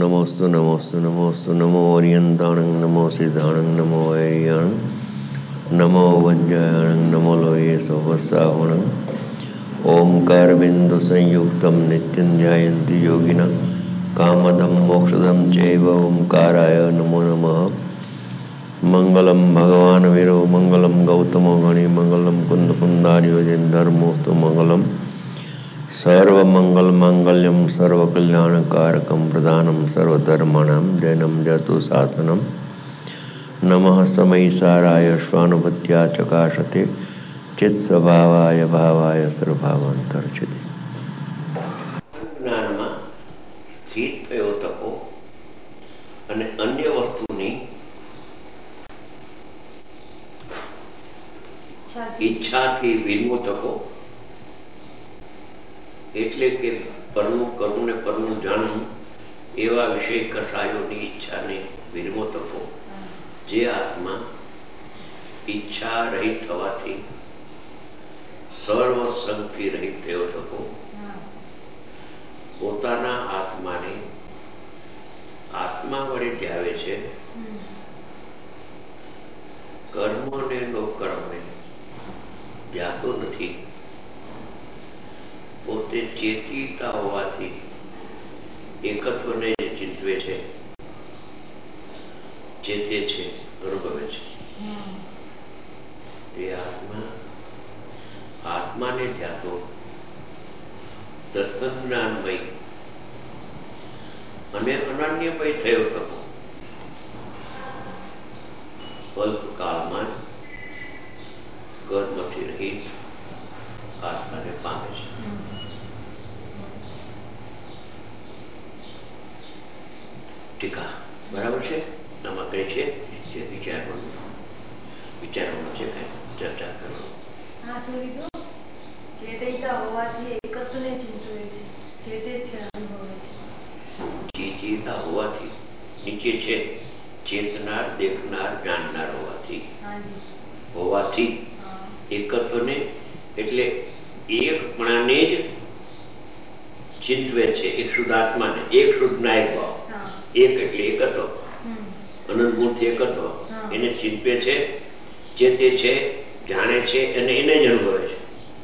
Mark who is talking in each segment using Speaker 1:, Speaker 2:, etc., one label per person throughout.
Speaker 1: नमोस्तु नमोस्तु नमोस्तु नमो ओरियंताणं नमो सिद्धाणं नमो ऐरियाणं नमो वज्रायणं नमो लोये सहस्रावणं ओंकारबिंदु संयुक्तं नित्यं ध्यायन्ति योगिनः कामदं मोक्षदं चैव ओंकाराय नमो नमः। मंगलम भगवान वीरो मंगलम गौतमो गणि मंगलम कुंद कुंदारियोजन धर्मोस्तु मंगलम सर्वमंगल मांगल्यम सर्वकल्याणकारकम प्रधानम सर्वधर्माणां जैनम जतु शासनम नमः समयिसाराय स्वानुभूत्या चकाशते चित्स्वभावाय भावाय सर्वभावांतर्चिते।
Speaker 2: જ્ઞાનમાં સ્થિત થયો તકો અને અન્ય વસ્તુની ઈચ્છાથી વિમુતકો એટલે કે પરનું કરવું ને પરનું જાણવું એવા વિષય કસાયોની ઈચ્છાને વિમુતકો જે આત્મા ઈચ્છા રહિત થવાથી સર્વ સંગથી રહિત થયો તકો પોતાના આત્માને આત્મા વડે ધ્યાવે છે, કર્મને લોકર્મને ધ્યાતો નથી. પોતે ચેતીતા હોવાથી એકત્વને ચિંતવે છે, ચેતે છે, અનુભવે છે. એ આત્મા આત્માને ધ્યાતો દર્શન જ્ઞાનમય અને અનન્યમય થયો થતો અલ્પકાળમાં કર્મથી રહિત આત્માને પામે છે. ટીકા બરાબર છે. આમાં કઈ છે જે વિચારવાનું છે, કઈ ચર્ચા કરવાનું.
Speaker 3: ચેતયતા હોવાથી એકત્વને ચિંતવે છે, ચેતે છે, અનુભવે છે.
Speaker 2: ચેતયતા હોવાથી નીચે છે ચેતનાર, દેખનાર, જાણનાર હોવાથી એકત્વને એટલે એકપણાને જ ચિંતવે છે. એક શુદ્ધ આત્માને, એક શુદ્ધ નાયક ભાવ, એક એટલે એકત્વ, અનંત ગુણથી એકત્વ, એને ચિંતવે છે, ચેતે છે, જાણે છે અને એને જ અનુભવે છે.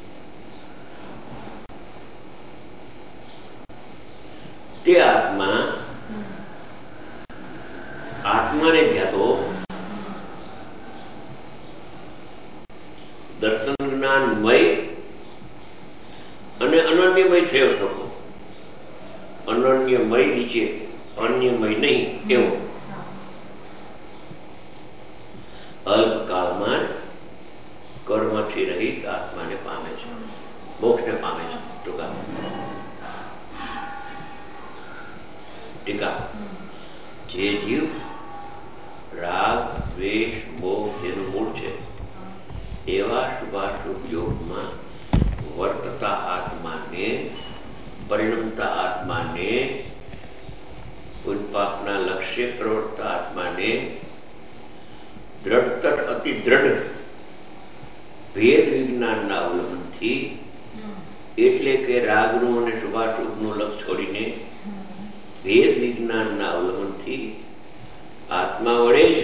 Speaker 2: તે આત્મા આત્માને ધ્યાતો દર્શન જ્ઞાનમય અને અનન્યમય થયો થતો. અનન્યમય નીચે, અન્યમય નહીં એવો. અલ્પકાળમાં કર્મથી રહિત આત્માને પામે છે, મોક્ષને પામે છે. ટીકા જે જીવ રાગ, દ્વેષ, મોહ જેનું મૂળ છે એવા શુભાશુભ યોગમાં વર્તતા આત્માને, પરિણમતા આત્માને, પુણ્યપાપના લક્ષ્ય પ્રવર્તતા આત્માને દ્રઢતર અતિ દ્રઢ ભેદ વિજ્ઞાનના અવલંબનથી એટલે કે રાગનું અને શુભાશુભનું લક્ષ છોડીને ભેદ વિજ્ઞાનના અવલંબનથી આત્મા વડે જ,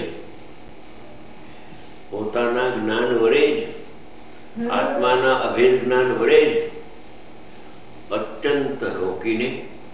Speaker 2: પોતાના જ્ઞાન વડે જ, આત્માના અભેદ જ્ઞાન વડે જ અત્યંત રોકાય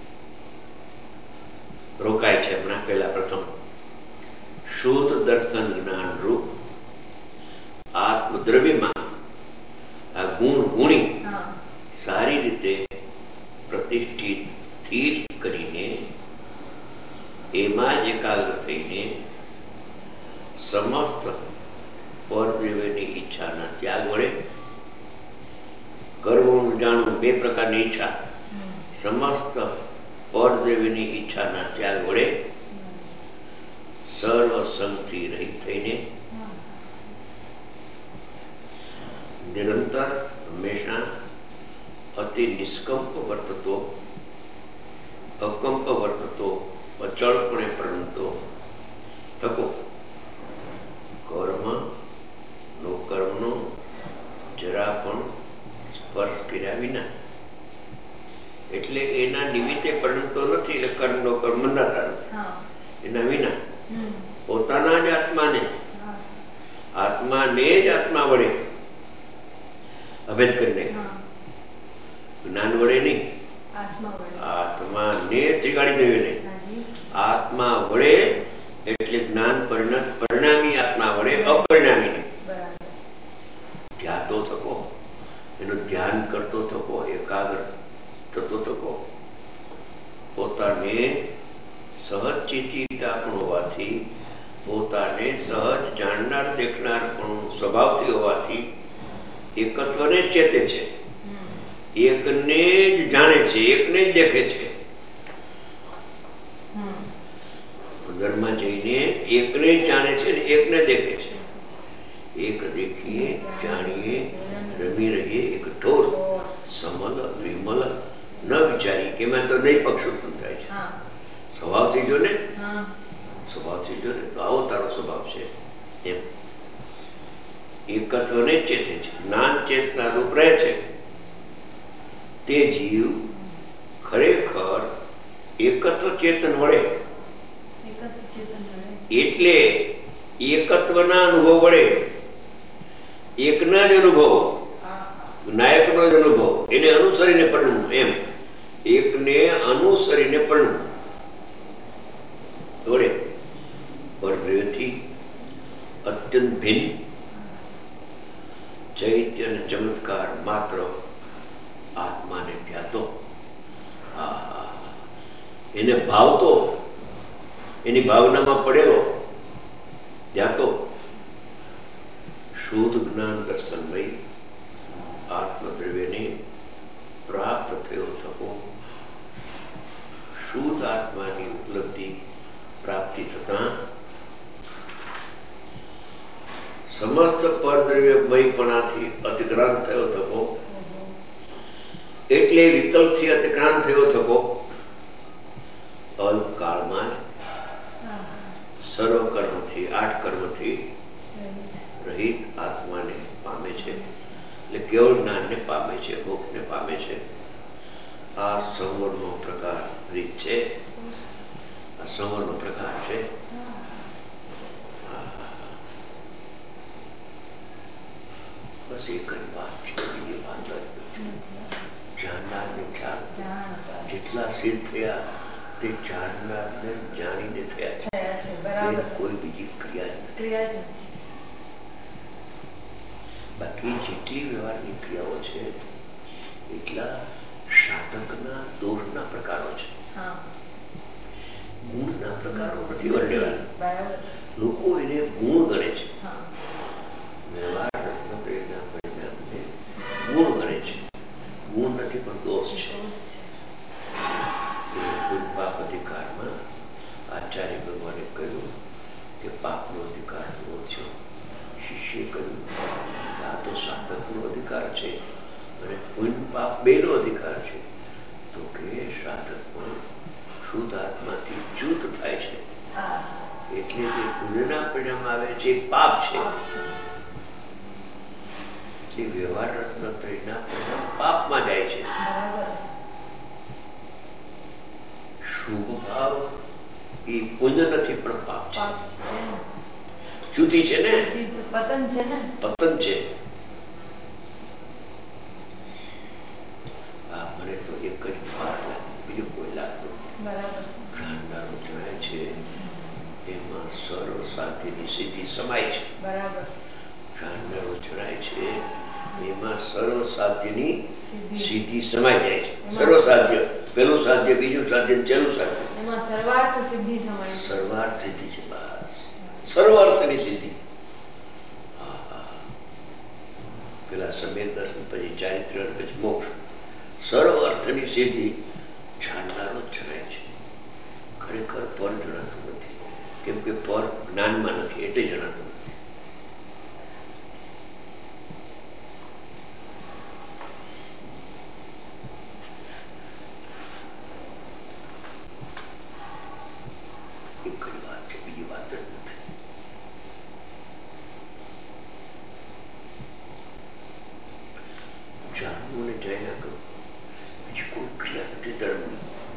Speaker 2: છે. હમણાં પહેલા પ્રથમ શુદ્ધ દર્શન જ્ઞાન રૂપ આત્મદ્રવ્યમાં આ ગુણી સારી રીતે પ્રતિષ્ઠિત સ્થિર કરીને એમાં જ એકાગ્ર થઈને સમસ્ત પરદેવની ઈચ્છાના ત્યાગ વડે, કરવું જાણવું બે પ્રકારની ઈચ્છા, સમસ્ત પરદેવની ઈચ્છાના ત્યાગ વડે સર્વ સંગથી રહિત થઈને નિરંતર હંમેશા અતિ નિષ્કંપ વર્તતો, અકંપ વર્તતો, અચળપણે પ્રણમતો થકો કર્મ નો કર્મનો જરા પણ સ્પર્શ કર્યા વિના એટલે એના નિમિત્તે પરિણતો નથી, એટલે કર્મનો કર્મ બંધાતા નથી. એના વિના પોતાના જ આત્માને જ આત્મા વડે અભેદ કરી નાખે. જ્ઞાન વડે નહીં, આત્માને જગાડી દેવી નહીં. આત્મા વડે એટલે જ્ઞાન પરિણામી આત્મા વડે અપરિણામી નહીં. ધ્યાતો થકો, એનું ધ્યાન કરતો થકો, એકાગ્ર થતો થકો, પોતાને સહજ ચેતીતા પણ હોવાથી, પોતાને સહજ જાણનાર દેખનાર પણ સ્વભાવથી હોવાથી એકત્વને જ ચેતે છે, એકને જ જાણે છે, એકને જ દેખે છે. અંદરમાં જઈને એકને જ જાણે છે ને એકને દેખે છે. એક દેખીએ, જાણીએ, રમી રહીએ, એક ઠોર સમલ વિમલ ન વિચારી કે એમાં તો નહીં પક્ષ ઉત્પન્ન થાય છે. સ્વભાવથી જો ને, સ્વભાવથી જો ને તો આવો તારો સ્વભાવ છે. એમ એકત્વને જ ચેતે છે, જ્ઞાન ચેતના રૂપ રહે છે. તે જીવ ખરેખર એકત્વ ચેતન વડે, એટલે એકત્વના અનુભવ વડે, એકના જ અનુભવ, નાયકનો જ અનુભવ, એને અનુસરીને પરણવું. એમ એકને અનુસરીને પરણવું વડે પરદ્રવ્યથી અત્યંત ભિન્ન ચૈત્ય અને ચમત્કાર માત્ર આત્માને ધ્યાતો, એને ભાવતો, એની ભાવનામાં પડેલો ધ્યાતો શુદ્ધ જ્ઞાન દર્શનમય આત્મદ્રવ્યને પ્રાપ્ત થયો થકો, શુદ્ધ આત્માની ઉપલબ્ધિ પ્રાપ્તિ થતા સમસ્ત પરદ્રવ્યમયપણાથી અતિક્રાંત થયો થકો, એટલે વિકલ્પથી અતિક્રાંત થયો થકો, અલ્પકાળમાં સર્વ કર્મથી, 8 કર્મથી રહિત આત્માને પામે છે. એટલે કેવળ જ્ઞાનને પામે છે, મોક્ષને પામે છે. આ સંવરનો પ્રકાર રીત છે, આ સંવરનો પ્રકાર છે. બસ એક જ વાત છે, બીજી વાત જ નથી. જાણનારને જાણ, જેટલા સિદ્ધ થયા તે જાણનારને જાણીને થયા છે. કોઈ બીજી ક્રિયા નથી. બાકી જેટલી વ્યવહારની ક્રિયાઓ છે એટલા સાધકના દોષના પ્રકારો છે, ગુણના પ્રકારો નથી વર્ણ્યા. લોકો એને ગુણ ગણે છે, વ્યવહાર રત્નત્રયના પરિણામને ગુણ ગણે છે. ગુણ નથી પણ દોષ છે. પાપ અધિકારમાં આચાર્ય ભગવાને કહ્યું કે પાપનો અધિકાર નો છે. શિષ્ય કહ્યું આ તો સાધકનો અધિકાર છે અને પુણ્ય પાપ બેનો અધિકાર છે. તો કે સાધક પણ શુદ્ધ આત્માથી ચ્યુત થાય છે, એટલે જે પુણ્યના પરિણામ આવે છે એ પાપ છે. એટલે વ્યવહાર રત્નત્રયના પરિણામ પાપમાં જાય છે. શુભ ભાવ એ પુણ્ય નથી પણ પાપ છે, ચ્યુતિ છે ને, પતન છે ને, પતન છે. મને તો એક જ વાર લાગે, બીજું કોઈ લાગતું નથી. જાણનારો જણાય છે એમાં સર્વ સાધ્યની સિદ્ધિ સમાય છે. જાણનારો જણાય છે એમાં સર્વ સાધ્યની સિદ્ધિ સમાઈ જાય છે. સર્વ સાધ્ય, પેલું સાધ્ય, બીજું સાધ્ય, છેલ્લું સાધ્ય, એમાં સર્વાર્થ સિદ્ધિ સમાય. સર્વાર્થ સિદ્ધિ છે, બસ સર્વાર્થની સિદ્ધિ. પેલા સમ્યક દર્શન, પછી ચારિત્ર્ય, પછી મોક્ષ, સર્વ અર્થની સિદ્ધિ જાણનારો જણાય છે. ખરેખર પર જણાતું નથી, કેમ કે પર જ્ઞાનમાં નથી એટલે જણાતું નથી. એક જ વાત છે, બીજી વાત જ નથી. જાણવું ને જયા કરું, બીજું કોઈ ક્રિયા નથી ધર્મની,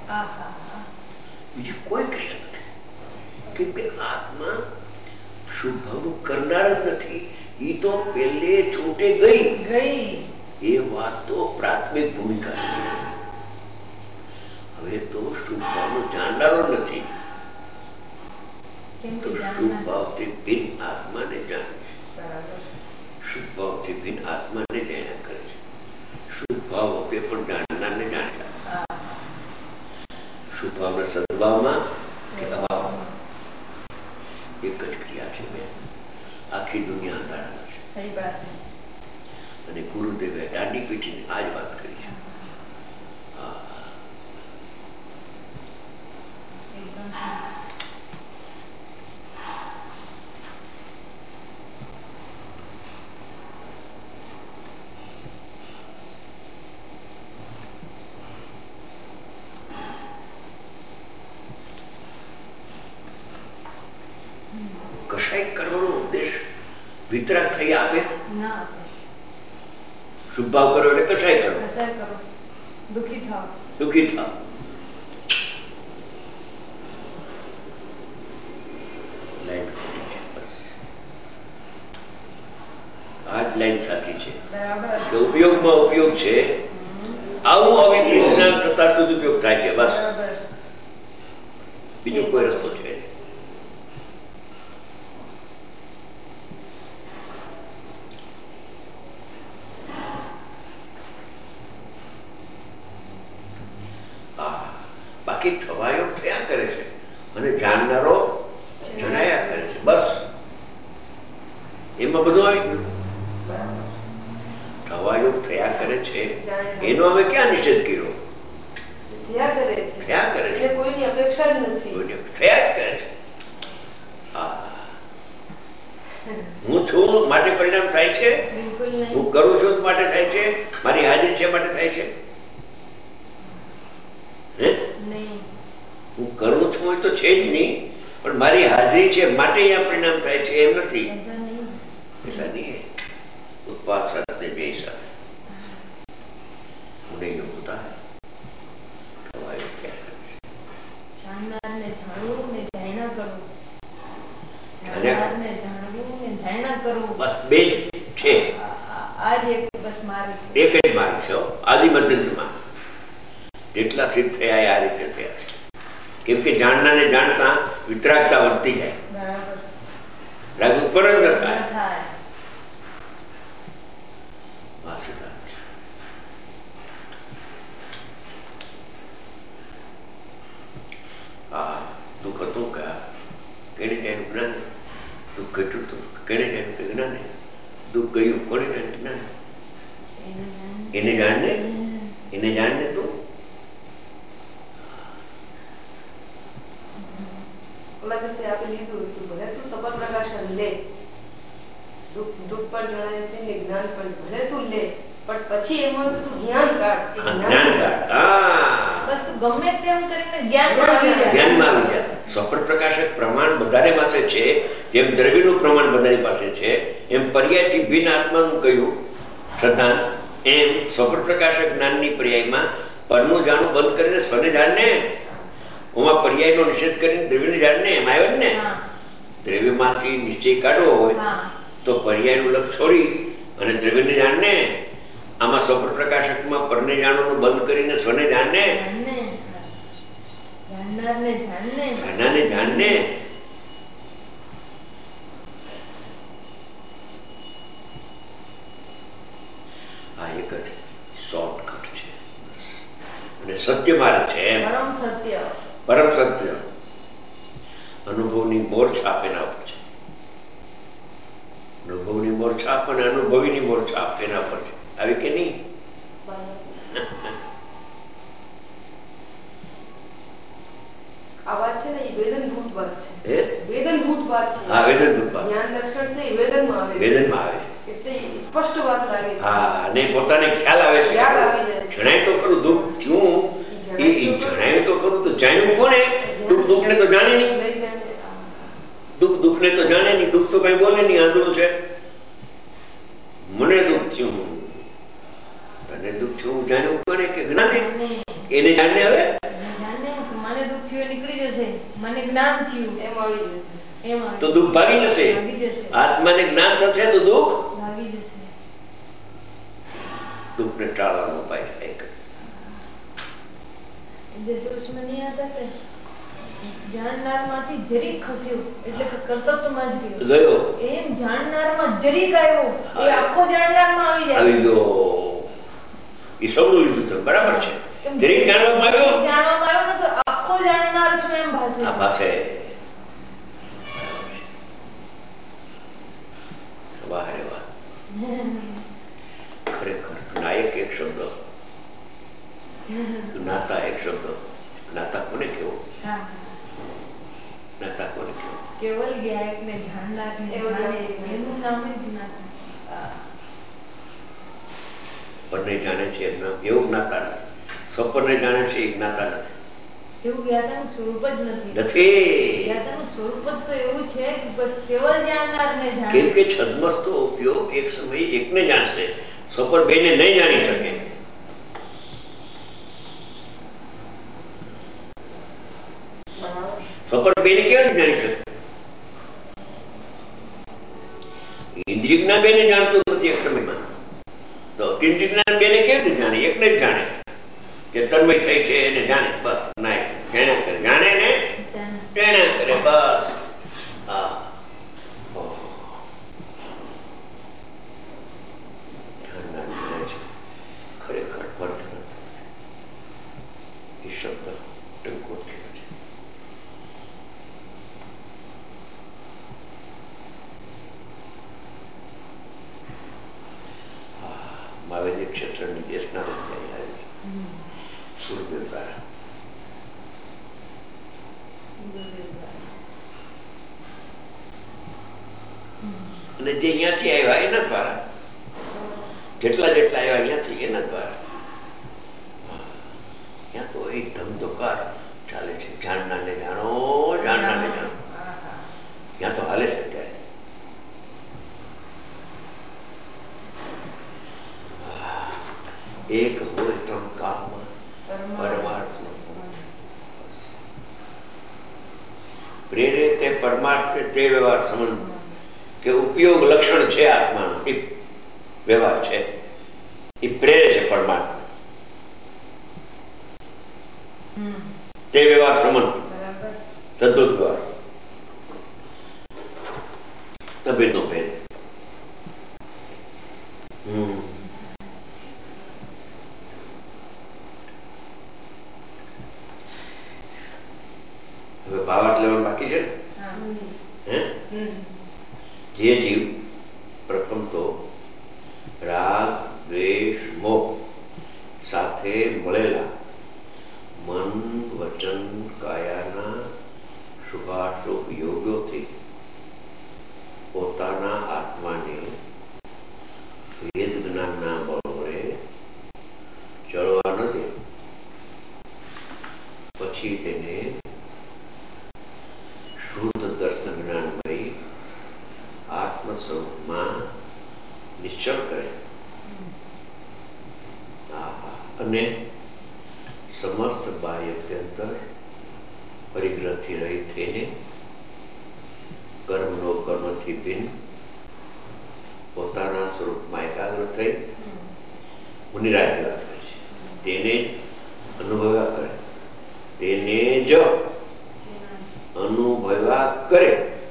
Speaker 2: બીજી કોઈ ક્રિયા નથી. કેમ કે આત્મા શુભનું કરનાર જ નથી. એ તો પહેલે છૂટે ગઈ. એ વાત તો પ્રાથમિક ભૂમિકા છે. હવે તો શુભ ભાવનું જાણનારો નથી, તો શુભ ભાવથી ભિન્ન આત્માને જાણે છે. શુભ ભાવથી ભિન્ન આત્માને જાણ્યા કરે છે. શુભ ભાવ તે પણ જાણનારને જાણતા. શુભ ભાવના સદભાવમાં કે અભાવમાં એક જ ક્રિયા છે. બેન, આખી દુનિયા અંધારામાં છે. અને ગુરુદેવે દાંડી પીઠીને આ જ વાત કરી છે. કશાય કરવાનો ઉદ્દેશ વિતરાગ થઈ આપે ના. શુભ ભાવ કરો એટલે કશાય કરો, દુઃખી થાવ. લાઈન ખોટી છે. બસ આ જ લાઈન સાચી છે કે ઉપયોગમાં ઉપયોગ છે. આવું અવિકૃત જ્ઞાન થતા સદુપયોગ થાય છે. બસ બીજો કોઈ રસ્તો છે. બાકી થવાયો થયા કરે છે અને જાણનારો જણાયા કરે છે. બસ એમાં બધું આવી ગયું. થવાયો થયા કરે છે એનો અમે ક્યાં નિષેધ કર્યો? થયા કરે છે. કોઈની અપેક્ષા જ નથી. થયા જ કરે છે. હું છું માટે પરિણામ થાય છે. હું કરું છું માટે થાય છે. મારી હાજરી છે માટે થાય છે. હું કરું છું એ તો છે જ નહીં, પણ મારી હાજરી છે માટે અહીંયા પરિણામ થાય છે એમ નથી. ऐसा नहीं है. उत्पाद साथ બે સાથે उन्हें योग होता है. थवायो क्या करे છે? જાણનારને જાણવું ને જાણ્યા કરવું. જાણનારને જાણવું ને જાણ્યા કરવું. બસ બે જ છે. આ જ એક બસ માર્ગ છે. એક જ માર્ગ છે. આદિ મધ્યમાં જેટલા સિદ્ધ થયા આ રીતે થયા છે. કેમ કે જાણનારને જાણતા વિતરાગતા વધતી જાય. રાગ ઉત્પન્ન ન થાય. દુઃખ હતું કે કેને જાણ્યું જ્ઞાન. દુઃખ ઘટ્યું હતું કેને જાણ્યું કે જ્ઞાને. દુઃખ ગયું કોને જાણ્યું? જ્ઞાન. એને જાણને, એને જાણને તું. ઓલા દિવસે આપે લીધું હતું ભલે તું સબર પ્રકાશન લે, દુઃખ પણ જણાય છે ને જ્ઞાન પણ ભલે તું લે, પણ પછી એમાં તું જ્ઞાન કાઢ. જ્ઞાન કાઢ. બસ તું ગમે તેમ કરીને જ્ઞાનમાં આવી જાય. સ્વપ્ન પ્રકાશક પ્રમાણ બધાને પાસે છે. જેમ દ્રવ્યનું પ્રમાણ બધાની પાસે છે, એમ પર્યાયથી ભિન્ન આત્માનું કહ્યું શ્રદ્ધાન, એમ સ્વપ્ન પ્રકાશક જ્ઞાનની પર્યાયમાં પરનું જાણવું બંધ કરીને સ્વને જાણને. હું પર્યાયનો નિષેધ કરીને દ્રવ્યને જાણને એમ આવ્યો ને. દ્રવ્યમાંથી નિશ્ચય કાઢવો હોય તો પર્યાયનું લક્ષ છોડી અને દ્રવ્યને જાણને. આમાં સ્વપ્ન પ્રકાશકમાં પરને જાણવાનું બંધ કરીને સ્વને જાણને. જાણનારને જાણને. આ એક જ શોર્ટકટ છે અને સત્ય માર્ગ છે. પરમ સત્ય. અનુભવની મોર છાપ એના પર છે. અનુભવની મોર છાપ અને અનુભવીની મોર છાપ એના પર છે. આવી કે નહીં? આ વાત છે ને એ વેદનભૂત વાત છે. વેદનભૂત વાત છે. હા, વેદનભૂત વાત. જ્ઞાન લક્ષણ છે એ વેદનમાં આવે છે. વેદનમાં આવે છે. એટલે સ્પષ્ટ વાત લાગે છે. હા, અને પોતાને ખ્યાલ આવે છે. ખ્યાલ આવી જાય. જણાય તો ખરું દુઃખ થયું. એ જણાયું તો ખરું, તો જાણ્યું કોને? દુઃખને તો જાણે નહીં. દુઃખને તો જાણે નહીં. દુઃખ તો કઈ બોલે નહીં. આંધળું છે. મને દુઃખ થયું. તને દુઃખ થયું જાણ્યું કોને? કે જ્ઞાને. એને જાણને હવે
Speaker 3: જાણને મને દુઃખ થયું એ નીકળી જશે, મને જ્ઞાન થયું એમ આવી જશે, એમ આવી
Speaker 2: તો દુઃખ ભાગી જશે. આત્માને જ્ઞાન થશે તો દુઃખ
Speaker 3: ભાગી જશે.
Speaker 2: દુઃખને ટાળવાનો ઉપાય થાય.
Speaker 3: દસમાં નહીં હતા કે જાણનારમાંથી જરીક ખસ્યો એટલે કે કર્તવ્યમાં જ ગયો. એમ જાણનારમાં જરીક આવ્યો એ આખો જાણનારમાં આવી જાય.
Speaker 2: આવી ગયો એ સૌનું લીધું તો બરાબર છે. જરીક જાણવામાં આવ્યો
Speaker 3: ને તો આખો જાણનાર છું એમ ભાષે.
Speaker 2: આ ભાષે વાહ રે વાહ. ખરેખર નાયક એક શબ્દ, જ્ઞાતા એક શબ્દ. જ્ઞાતા કોને કેવો? જ્ઞાતા કોને કેવો?
Speaker 3: કેવલ જ્ઞાયક ને જાણનાર ને જાણે એનું નામ જ જ્ઞાતા છે.
Speaker 2: પરને જાણે છે એમ નામ એવું જ્ઞાતા નથી. સ્વપનને જાણે છે એ જ્ઞાતા નથી.
Speaker 3: એવું જ્ઞાતાનું સ્વરૂપ જ નથી. જ્ઞાતાનું સ્વરૂપ જ તો એવું છે કે બસ કેવલ જાણનાર ને જાણે.
Speaker 2: કેમ કે છદ્મસ્તો ઉપયોગ એક સમયે એકને જાણશે, સ્વપન બેને નહીં જાણી શકે. સ્વપન બેને કેવી જાણી શકે? ઇન્દ્રિય જ્ઞાન બેને જાણતું નથી એક સમયમાં, તો ઇન્દ્રિય જ્ઞાન બેને કેવી રીતે જાણે? એકને જ જાણે કે તન્મય થઈ છે એને જાણે, બસ. ના જાણ્યા કરે, જાણે ને જાણ્યા કરે, બસ. હા, ખરેખર અર્થ એ શબ્દ ટૂંકો થયો છે. માવેલી ક્ષેત્રની દેશના અત્યારે આવી સુરદેવ દ્વારા. અને જે અહીંયાથી આવ્યા એના દ્વારા, જેટલા જેટલા આવ્યા અહીંયાથી એના દ્વારા. ત્યાં તો એક ધમધોકાર ચાલે છે. જાણનારને જાણો, જાણનારને જાણો. ત્યાં તો હાલે છે અત્યારે. એક હોય ત્રણ કામમાં પરમાર્થનો પ્રેરે તે પરમાર્થ તે વ્યવહાર સંબંધ કે ઉપયોગ લક્ષણ છે આત્માનો, એ વ્યવહાર છે, એ પ્રેરે છે પરમાર્થ તે વ્યવહાર સંબંધ સદુત વ્યવહાર અભેદનો ભેદ. હવે ભાવાર્થ લેવાનું બાકી છે ને? જે જીવ પ્રથમ તો રાગ દ્વેષ મોહ સાથે મળેલા મન વચન કાયાના શુભાશુભ યોગોથી પોતાના આત્માને વેદ જ્ઞાનના બળે ચળવા ન દે, પછી તેને શુદ્ધ દર્શન જ્ઞાનમય આત્મ સ્વરૂપમાં નિશ્ચળ કરે અને સમસ્ત બાહ્ય અભ્યંતર પરિગ્રહથી રહિત થઈને કર્મનો કર્મથી ભિન્ન પોતાના સ્વરૂપમાં એકાગ્ર થઈ મુનિરાય કરે છે. તેને અનુભવ્યા કરે, તેને જ અનુભવ્યા કરે,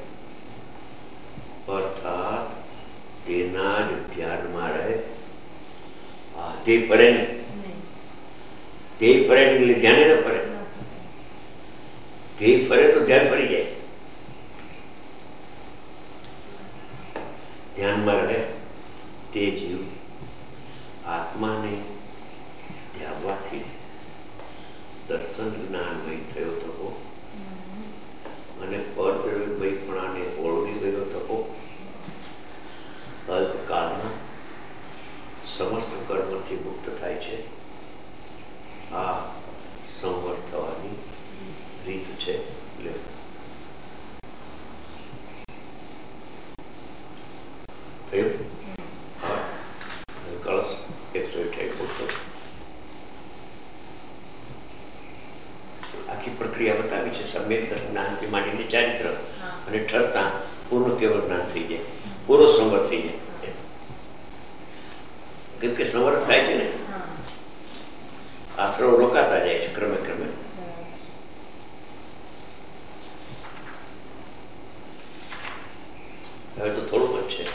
Speaker 2: અર્થાત તેના જ ધ્યાનમાં રહે. તે ફરે ને, તે ફરે એટલે ધ્યાને ન ફરે. તે ફરે તો ધ્યાન ફરી જાય. ધ્યાનમાં રહે તે જીવ આત્માને ધ્યાવવાથી દર્શન જ્ઞાનમય થયો થકો અને પરદ્રવ્યમયપણાને ઓળવી ગયો થકો અલ્પકાળમાં સમસ્ત કર્મથી મુક્ત થાય છે. આ સંવર થવાની રીત છે. થયું? પ્રક્રિયા બતાવી છે. સમ્યક જ્ઞાનથી માંડીને ચારિત્ર અને ઠરતા પૂર્ણ કેવળ જ્ઞાન થઈ જાય, પૂરો સંવર થઈ જાય. કેમ કે સંવર થાય છે ને, આશ્રવ રોકાતા જાય છે ક્રમે ક્રમે. હવે તો થોડુંક જ છે.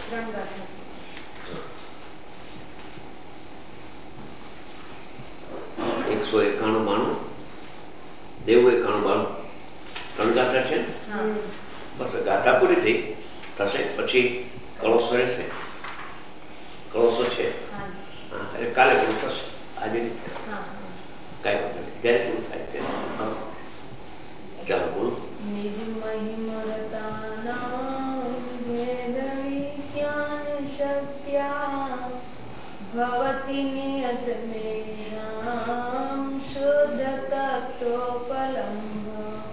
Speaker 2: 191 દેવું 91 3 ગાથા છે ને. બસ ગાથા પૂરી થઈ થશે પછી કળશો રહેશે. કળશો છે એટલે કાલે પૂરું થશે, આજે નહીં. કાંઈ વાંધો નહીં, જ્યારે પૂરું થાય ત્યારે. ચાલો બોલો.
Speaker 3: નિજ મહિમરતાનાં વેદ વિજ્ઞાન શક્ત્યા ભવતિ નિયત મેષાં શુદ્ધ તત્વોપલમ્બ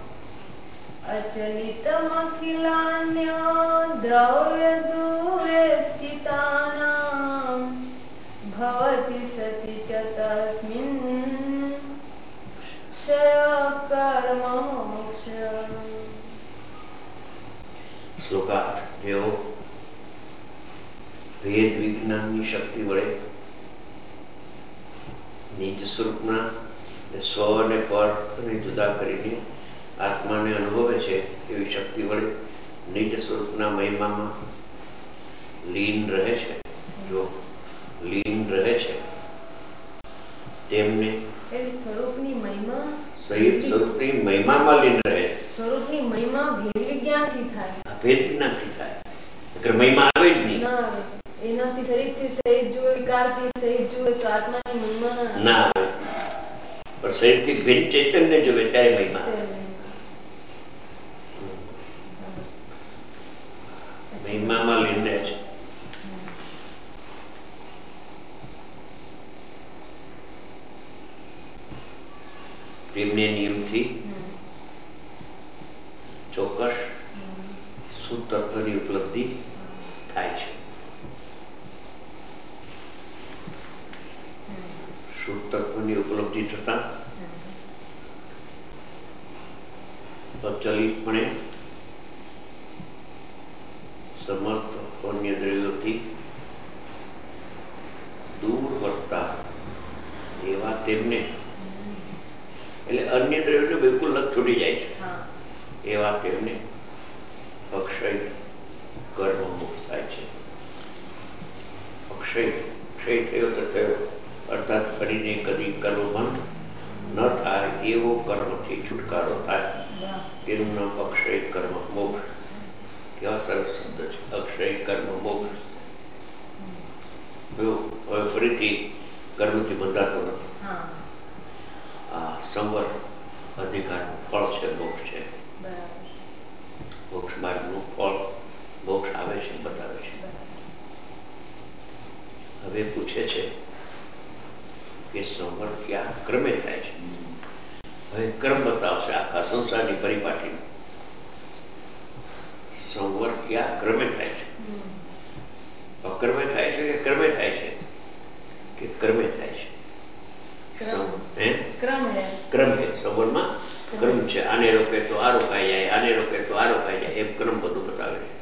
Speaker 3: અચલિતમખિલાન્ય દ્રવ્ય દૂરે સ્થિતાનાં ભવતિ સતિ ચ તસ્મિन् કર્મ મોક્ષ.
Speaker 2: શ્લોકાર્થ. જેઓ ભેદ વિજ્ઞાનની શક્તિ વડે નિજ સ્વરૂપના સ્વ અને પર અને જુદા કરીને આત્માને અનુભવે છે, એવી શક્તિ વડે નિજ સ્વરૂપના મહિમામાં લીન રહે છે. જો લીન રહે છે તેમને
Speaker 3: સ્વરૂપની મહિમા
Speaker 2: સ્વરૂપની મહિમામાં લીન રહે.
Speaker 3: સ્વરૂપની મહિમા ભેદ વિજ્ઞાનથી થાય.
Speaker 2: ભેદ વિજ્ઞાનથી થાય એટલે મહિમા આવે જ નહીં.
Speaker 3: ના આવે. એનાથી શરીરથી સહેજ જુએ, વિકારથી સહેજ જુએ તો આત્માની મહિમા
Speaker 2: ના આવે. પણ શરીરથી ભેદ ચૈતન્ય જોવે ત્યારે મહિમા આવે. મહિમામાં લીન રહે છે. તેમને નિયમથી ચોક્કસ શુદ્ધ તત્વની ઉપલબ્ધિ થાય છે. શુદ્ધ તત્વની ઉપલબ્ધિ થતા અચલિતપણે સમસ્ત અન્ય દ્રવ્યોથી દૂર વર્તા એવા તેમને, એટલે અન્ય દ્રવ્યોને બિલકુલ લગ છૂટી જાય છે, એવા તેમને અક્ષય કર્મ મોક્ષ થાય છે. અક્ષય ક્ષય થયો તો થયો, અર્થાત ફરીને કદી કર્મ બંધ ન થાય એવો કર્મથી છુટકારો થાય, તેનું નામ અક્ષય કર્મ મોક્ષ. કેવા સરસ શબ્દ છે, અક્ષય કર્મ મોક્ષ. હવે ફરીથી કર્મથી બંધાતો નથી. આ સંવર અધિકારનું ફળ છે, મોક્ષ છે. મોક્ષ માર્ગનું ફળ મોક્ષ આવે છે, બતાવે છે. હવે પૂછે છે કે સંવર ક્યાં ક્રમે થાય છે. હવે ક્રમ બતાવશે આખા સંસારની પરિપાટીનો. સંવર ક્યાં ક્રમે થાય છે. અક્રમે થાય છે કે ક્રમે થાય છે, કે ક્રમે થાય છે. ક્રમ છે. સંવરમાં ક્રમ છે. આને રોકે તો આ રોકાઈ જાય, આને રોકે તો આ રોકાઈ જાય, એમ ક્રમ બધું બતાવે છે.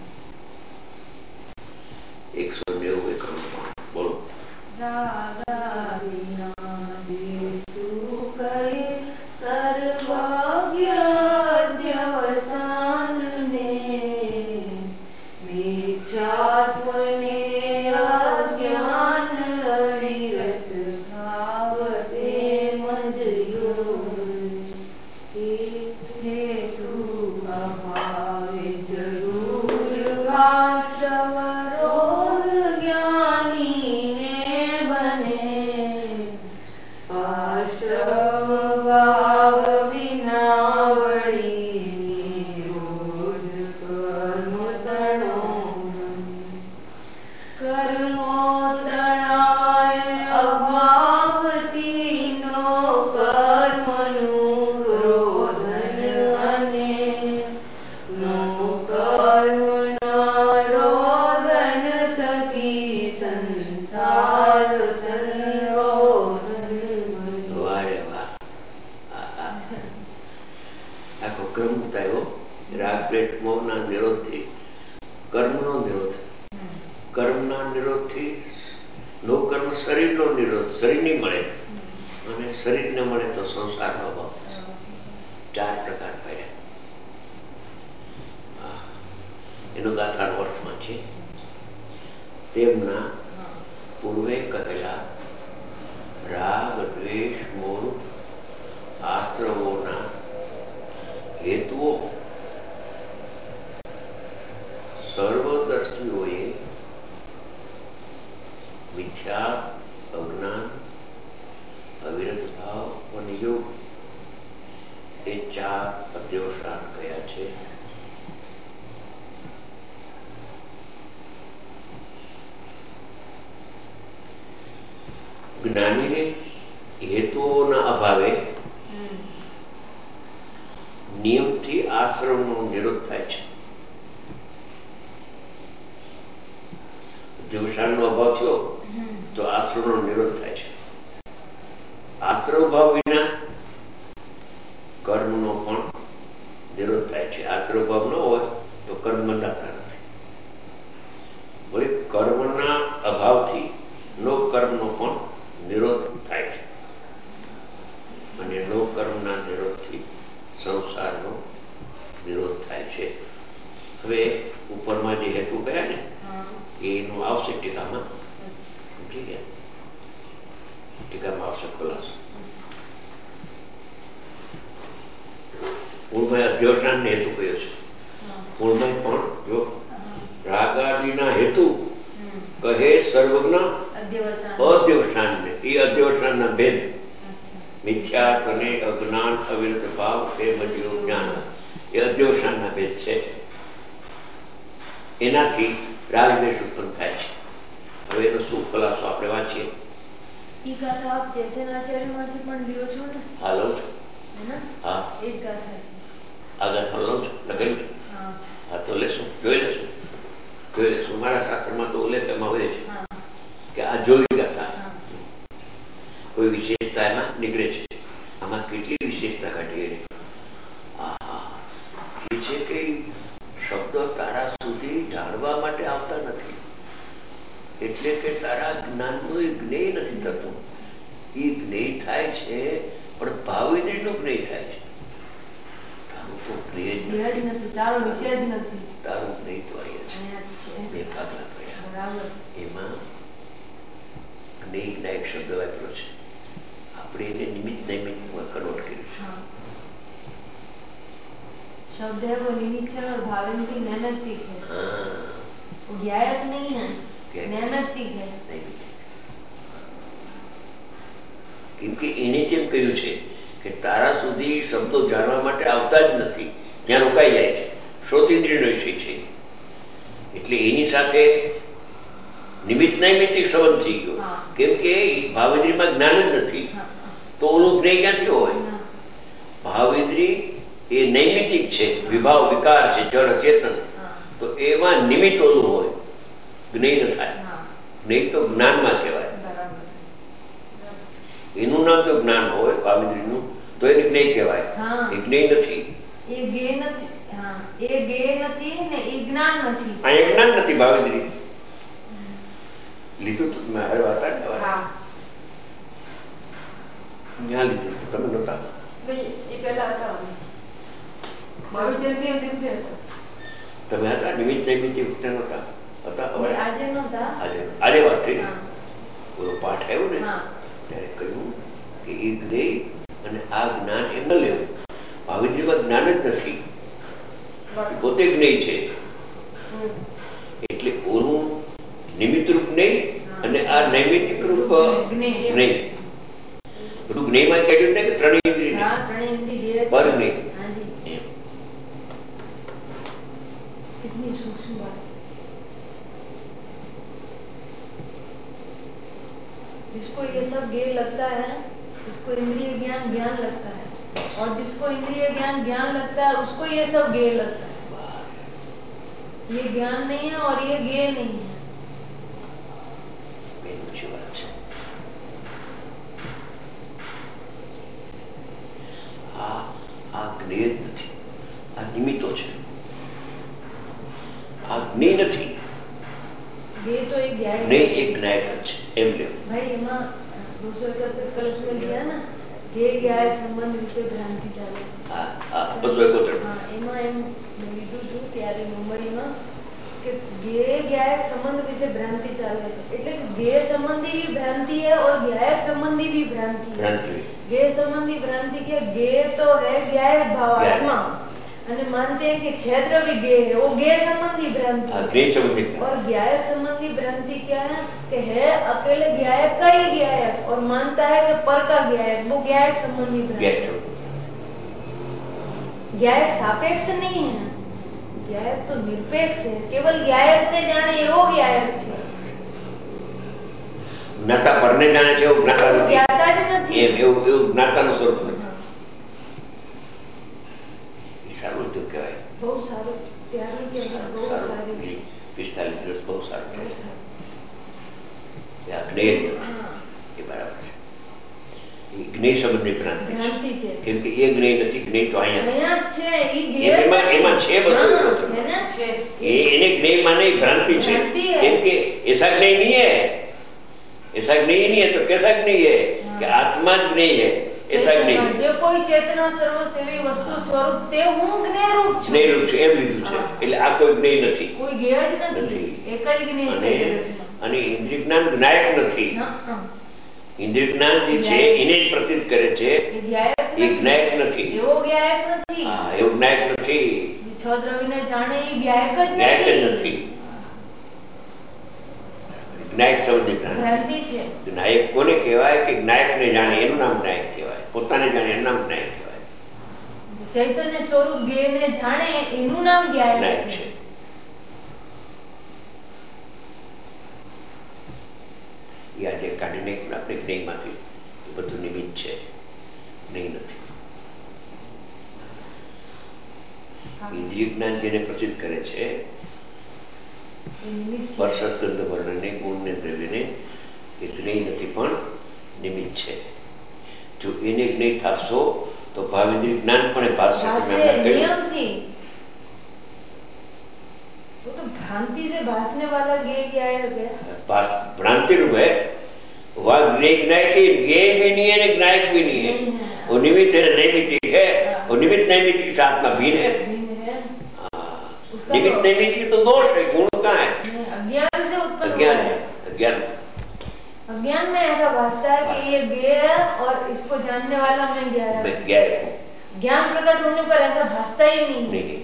Speaker 2: 190 ક્રમ બોલો.
Speaker 3: હેતુ અભાવે જરૂર
Speaker 2: આખો ક્રમ બતાવ્યો. રાગ દ્વેષ મોહના નિરોધથી કર્મનો નિરોધ, કર્મના નિરોધથી નો કર્મ શરીરનો નિરોધ, શરીર નહીં મળે અને શરીર ન મળે તો સંસારનો અભાવ થશે. 4 પ્રકાર પડ્યા. એનો ગાથાનો અર્થમાં છે તેમના પૂર્વે કહેલા રાગ દ્વેષ મોહ આશ્રવોના હેતુઓ સર્વદર્શીઓએ મિથ્યા, અજ્ઞાન, અવિરત ભાવ અને યોગ એ 4 અધ્યવસાન કયા છે. જ્ઞાનીને હેતુઓના અભાવે નિયમથી આશ્રમનો નિરોધ થાય છે. અધ્યવસાનનો અભાવ થયો તો આશ્રમનો નિરોધ થાય છે. આશ્રવ ભાવ વિના કર્મનો પણ નિરોધ થાય છે. આશ્રવ ભાવ ન હોય તો કર્મ બંધાતા નથી. વળી કર્મના અભાવથી નો કર્મનો પણ નિરોધ થાય છે અને નો કર્મના નિરોધથી સંસારનો નિરોધ થાય છે. હવે ઉપરમાં જે હેતુ કયા ને એનું આવશે ટીકામાં. સમજી ગયા? ટીકામાં આવશે ખુલાસો. મૂળમાં અધ્યવસાન ને હેતુ કયો છે? મૂળમાં પણ જો રાગાદિના હેતુ કહે સર્વજ્ઞ અધ્યવસાનને, એ અધ્યવસાનના ભેદ મિથ્યા અને અજ્ઞાન અવિરત ભાવ તેમજ જ્ઞાન એ અધ્યવસાનના ભેદ છે. એનાથી રાગદ્વેષ ઉત્પન્ન થાય છે. હવે એનો શું ખુલાસો આપણે વાંચીએ.
Speaker 3: ઈ ગાથા આપ જૈસેનાચાર્યમાંથી પણ લ્યો છો ને?
Speaker 2: હા, લઉં છું.
Speaker 3: હે ને?
Speaker 2: હા,
Speaker 3: એ જ ગાથા છે.
Speaker 2: આ ગાથા લઉં છું, લખેલું છે. હા, તો લેશું, જોઈ લેશું. મારા શાસ્ત્રમાં તો ઉલ્લેખ એમાં હોય છે કે આ જોઈ ગાથા કોઈ વિશેષતા એમાં નીકળે છે. આમાં કેટલી વિશેષતા કાઢી એને. એ છે કે શબ્દો તારા સુધી જાણવા માટે આવતા નથી, એટલે કે તારા જ્ઞાનનું એ જ્ઞેય નથી થતું. એ જ્ઞેય થાય છે પણ ભાવવિદ્રીનું જ્ઞેય થાય છે. તારું તો જ્ઞેય જ નથી,
Speaker 3: તારો વિષય જ નથી.
Speaker 2: તારું જ્ઞેય તો અહીંયા છે. 2 ભાગલા પડ્યા. એમાં જ્ઞેય જ્ઞાયક શબ્દ વાપર્યો છે. આપણે એને નિમિત્ત નૈમિત્તમાં કન્વર્ટ કર્યું છે.
Speaker 3: शब्द है वो निमित्त है और भावंती नैमित्तिक है. वो ज्ञायक नहीं है, नैमित्तिक है.
Speaker 2: કેમ કે એને જેમ કહ્યું છે કે તારા સુધી શબ્દો જાણવા માટે આવતા જ નથી, ત્યાં રોકાઈ જાય છે. શ્રોતેન્દ્રિયનો વિષય છે એટલે એની સાથે નિમિત્ત નૈમિત્તિક સંબંધ થઈ ગયો. કેમ કે ભાવેન્દ્રિયમાં જ્ઞાન જ નથી તો ઓલું જ્ઞેય ક્યાંથી હોય? ભાવેન્દ્રિય એ નૈમિત્તિક છે, વિભાવ વિકાર છે, જળ ચેતન. તો એમાં નિમિત્ત ઓલું હોય, જ્ઞેય ન થાય. જ્ઞેય તો જ્ઞાનમાં કહેવાય. એનું નામ જો જ્ઞાન હોય ભાવેન્દ્રિયનું તો એને જ્ઞેય કહેવાય. એ જ્ઞેય નથી.
Speaker 3: એ જ્ઞેય નથી. હા, એ જ્ઞેય નથી ને એ જ્ઞાન નથી.
Speaker 2: આ એ જ્ઞાન નથી. ભાવેન્દ્રિય લીધું તો મેં હવે હતા ને ત્યાં લીધું તો તમે નહોતા.
Speaker 3: એ પહેલા હતા. ભાવેન્દ્રિય દિવસે હતા.
Speaker 2: તમે હતા નિમિત્ત નૈમિત્તિક વખતે નહોતા? હતા.
Speaker 3: આજે નહોતા.
Speaker 2: આજે વાત થઈ. ઓલો પાઠ આવ્યો ને ત્યારે કહ્યું કે એ જ્ઞેય અને આ જ્ઞાન એમ ન લેવું. ભાવેન્દ્રિયમાં જ્ઞાન જ નથી, પોતે જ્ઞેય છે. એટલે ઓનું નિમિત્ત રૂપ જ્ઞેય અને આ નૈમિત્તિક રૂપ જ્ઞેય. બધું જ્ઞેયમાં કહ્યું ને કે ત્રણેય ઇન્દ્રિય પર જ્ઞેય.
Speaker 3: कितनी सूक्ष्म बात है. जिसको ये सब ज्ञेय लगता है उसको इंद्रिय ज्ञान ज्ञान लगता है, और जिसको इंद्रिय ज्ञान ज्ञान लगता है उसको ये सब ज्ञेय लगता है. ये ज्ञान नहीं है और ये ज्ञेय नहीं है.
Speaker 2: આ જ્ઞેય જ નથી, આ નિમિત્તો છે, આ જ્ઞેય નથી.
Speaker 3: ये तो एक ज्ञायक
Speaker 2: नहीं, एक ज्ञायक જ છે એમ લે.
Speaker 3: भाई એમાં दूसरे कलश में लिया ना ये ज्ञायक संबंध વિશે ભ્રાંતિ ચાલે છે.
Speaker 2: હા બધું એકોતેર.
Speaker 3: હા એમાં એમ લીધું હતું ત્યારે નોમરીમાં કે ज्ञेय ज्ञायक संबंध विषय भ्रांति चाले છે એટલે કે ज्ञेय संबंधी भी भ्रांति है और ज्ञायक संबंधी भी भ्रांति है. ज्ञेय संबंधी भ्रांति के ज्ञेय तो है ज्ञायक भाव आत्मा અને मानते हैं कि क्षेत्र भी ज्ञेय है, वो ज्ञेय संबंधी भ्रांति है. और ज्ञायक संबंधी भ्रांति क्या है कि है अकेले ज्ञायक का ही ज्ञायक और मानता है कि पर का ज्ञायक, वो ज्ञायक संबंधी भ्रांति. ज्ञायक सापेक्ष नहीं है, ज्ञायक तो निरपेक्ष है. केवल ज्ञायक ने जाने एवो ज्ञायक છે.
Speaker 2: જ્ઞાતા પરને જાણે છે એવું જ્ઞાતા નથી.
Speaker 3: જ્ઞાતા જ નથી.
Speaker 2: એવું જ્ઞાતાનું સ્વરૂપ નથી. સારું તો કહેવાય.
Speaker 3: બહુ સારું. ત્યારનું કે બહુ સારું.
Speaker 2: 45 દિવસ બહુ સારું કહેવાય. આ જ્ઞેય એ બરાબર છે. એ જ્ઞેય સંબંધી ભ્રાંતિ છે. કેમ કે એ જ્ઞેય નથી, જ્ઞેય તો અહીંયા
Speaker 3: છે.
Speaker 2: એમાં છે બધું એને જ્ઞેય माने भ्रांति છે. કેમ કે ऐसा ज्ञेय नहीं है, ऐसा ज्ञेय नहीं है तो कैसा ज्ञेय है कि आत्मा ज्ञेय है. ऐसा ज्ञेय
Speaker 3: जो कोई चेतना सर्वसेवी वस्तु स्वरूप ते હું જ્ઞેય રૂપ છું.
Speaker 2: જ્ઞેય રૂપ છે એમ લીધું છે. એટલે આ કોઈ જ્ઞેય નથી,
Speaker 3: કોઈ જ્ઞેય જ નથી, એક જ જ્ઞેય છે.
Speaker 2: અને ઇન્દ્રિય જ્ઞાન જ્ઞાયક નથી. ઇન્દ્રિય જ્ઞાન જે છે એને જ પ્રસિદ્ધ કરે છે, એ જ્ઞાયક નથી.
Speaker 3: એવો જ્ઞાયક નથી.
Speaker 2: હા, એવો જ્ઞાયક નથી.
Speaker 3: છ દ્રવ્યને જાણે એ જ્ઞાયક જ નથી.
Speaker 2: જ્ઞાયક સંબંધી ભ્રાંતિ છે. જ્ઞાયક કોને કહેવાય કે જ્ઞાયકને જાણે એનું નામ જ્ઞાયક કહેવાય, પોતાને જાણે એનું નામ જ્ઞાયક કહેવાય.
Speaker 3: ચૈતન્ય સ્વરૂપ જ્ઞેયને જાણે એનું નામ જ્ઞાયક છે.
Speaker 2: એ આજે કાઢીને આપણે જ્ઞેયમાંથી એ બધું નિમિત્ત છે, જ્ઞેય નથી. ઇન્દ્રિય જ્ઞાન જેને પ્રસિદ્ધ કરે છે સ્પર્શ ગંધ વર્ણને ગુણને દ્રવ્યને એ જ્ઞેય નથી પણ નિમિત્ત છે. જો એને જ્ઞેય થાશો તો ભાવેન્દ્રિય જ્ઞાન પણ ભાષશે.
Speaker 3: वो तो भ्रांति से भासने वाला ज्ञेय क्या है?
Speaker 2: भ्रांति रूप है वह ज्ञेय ज्ञेय भी नहीं है, ज्ञायक भी नहीं है. वो निमित्त है, नैमित्तिक है. वो निमित्त नैमित्तिक से आत्मा भिन्न है. निमित्त नैमित्तिक तो दोष है, गुण कहाँ है?
Speaker 3: अज्ञान से उत्पन्न
Speaker 2: अज्ञान है.
Speaker 3: अज्ञान में ऐसा भासता है कि ये ज्ञेय है और इसको जानने वाला मैं ज्ञायक हूँ. ज्ञान प्रकट होने पर ऐसा भासता ही नहीं.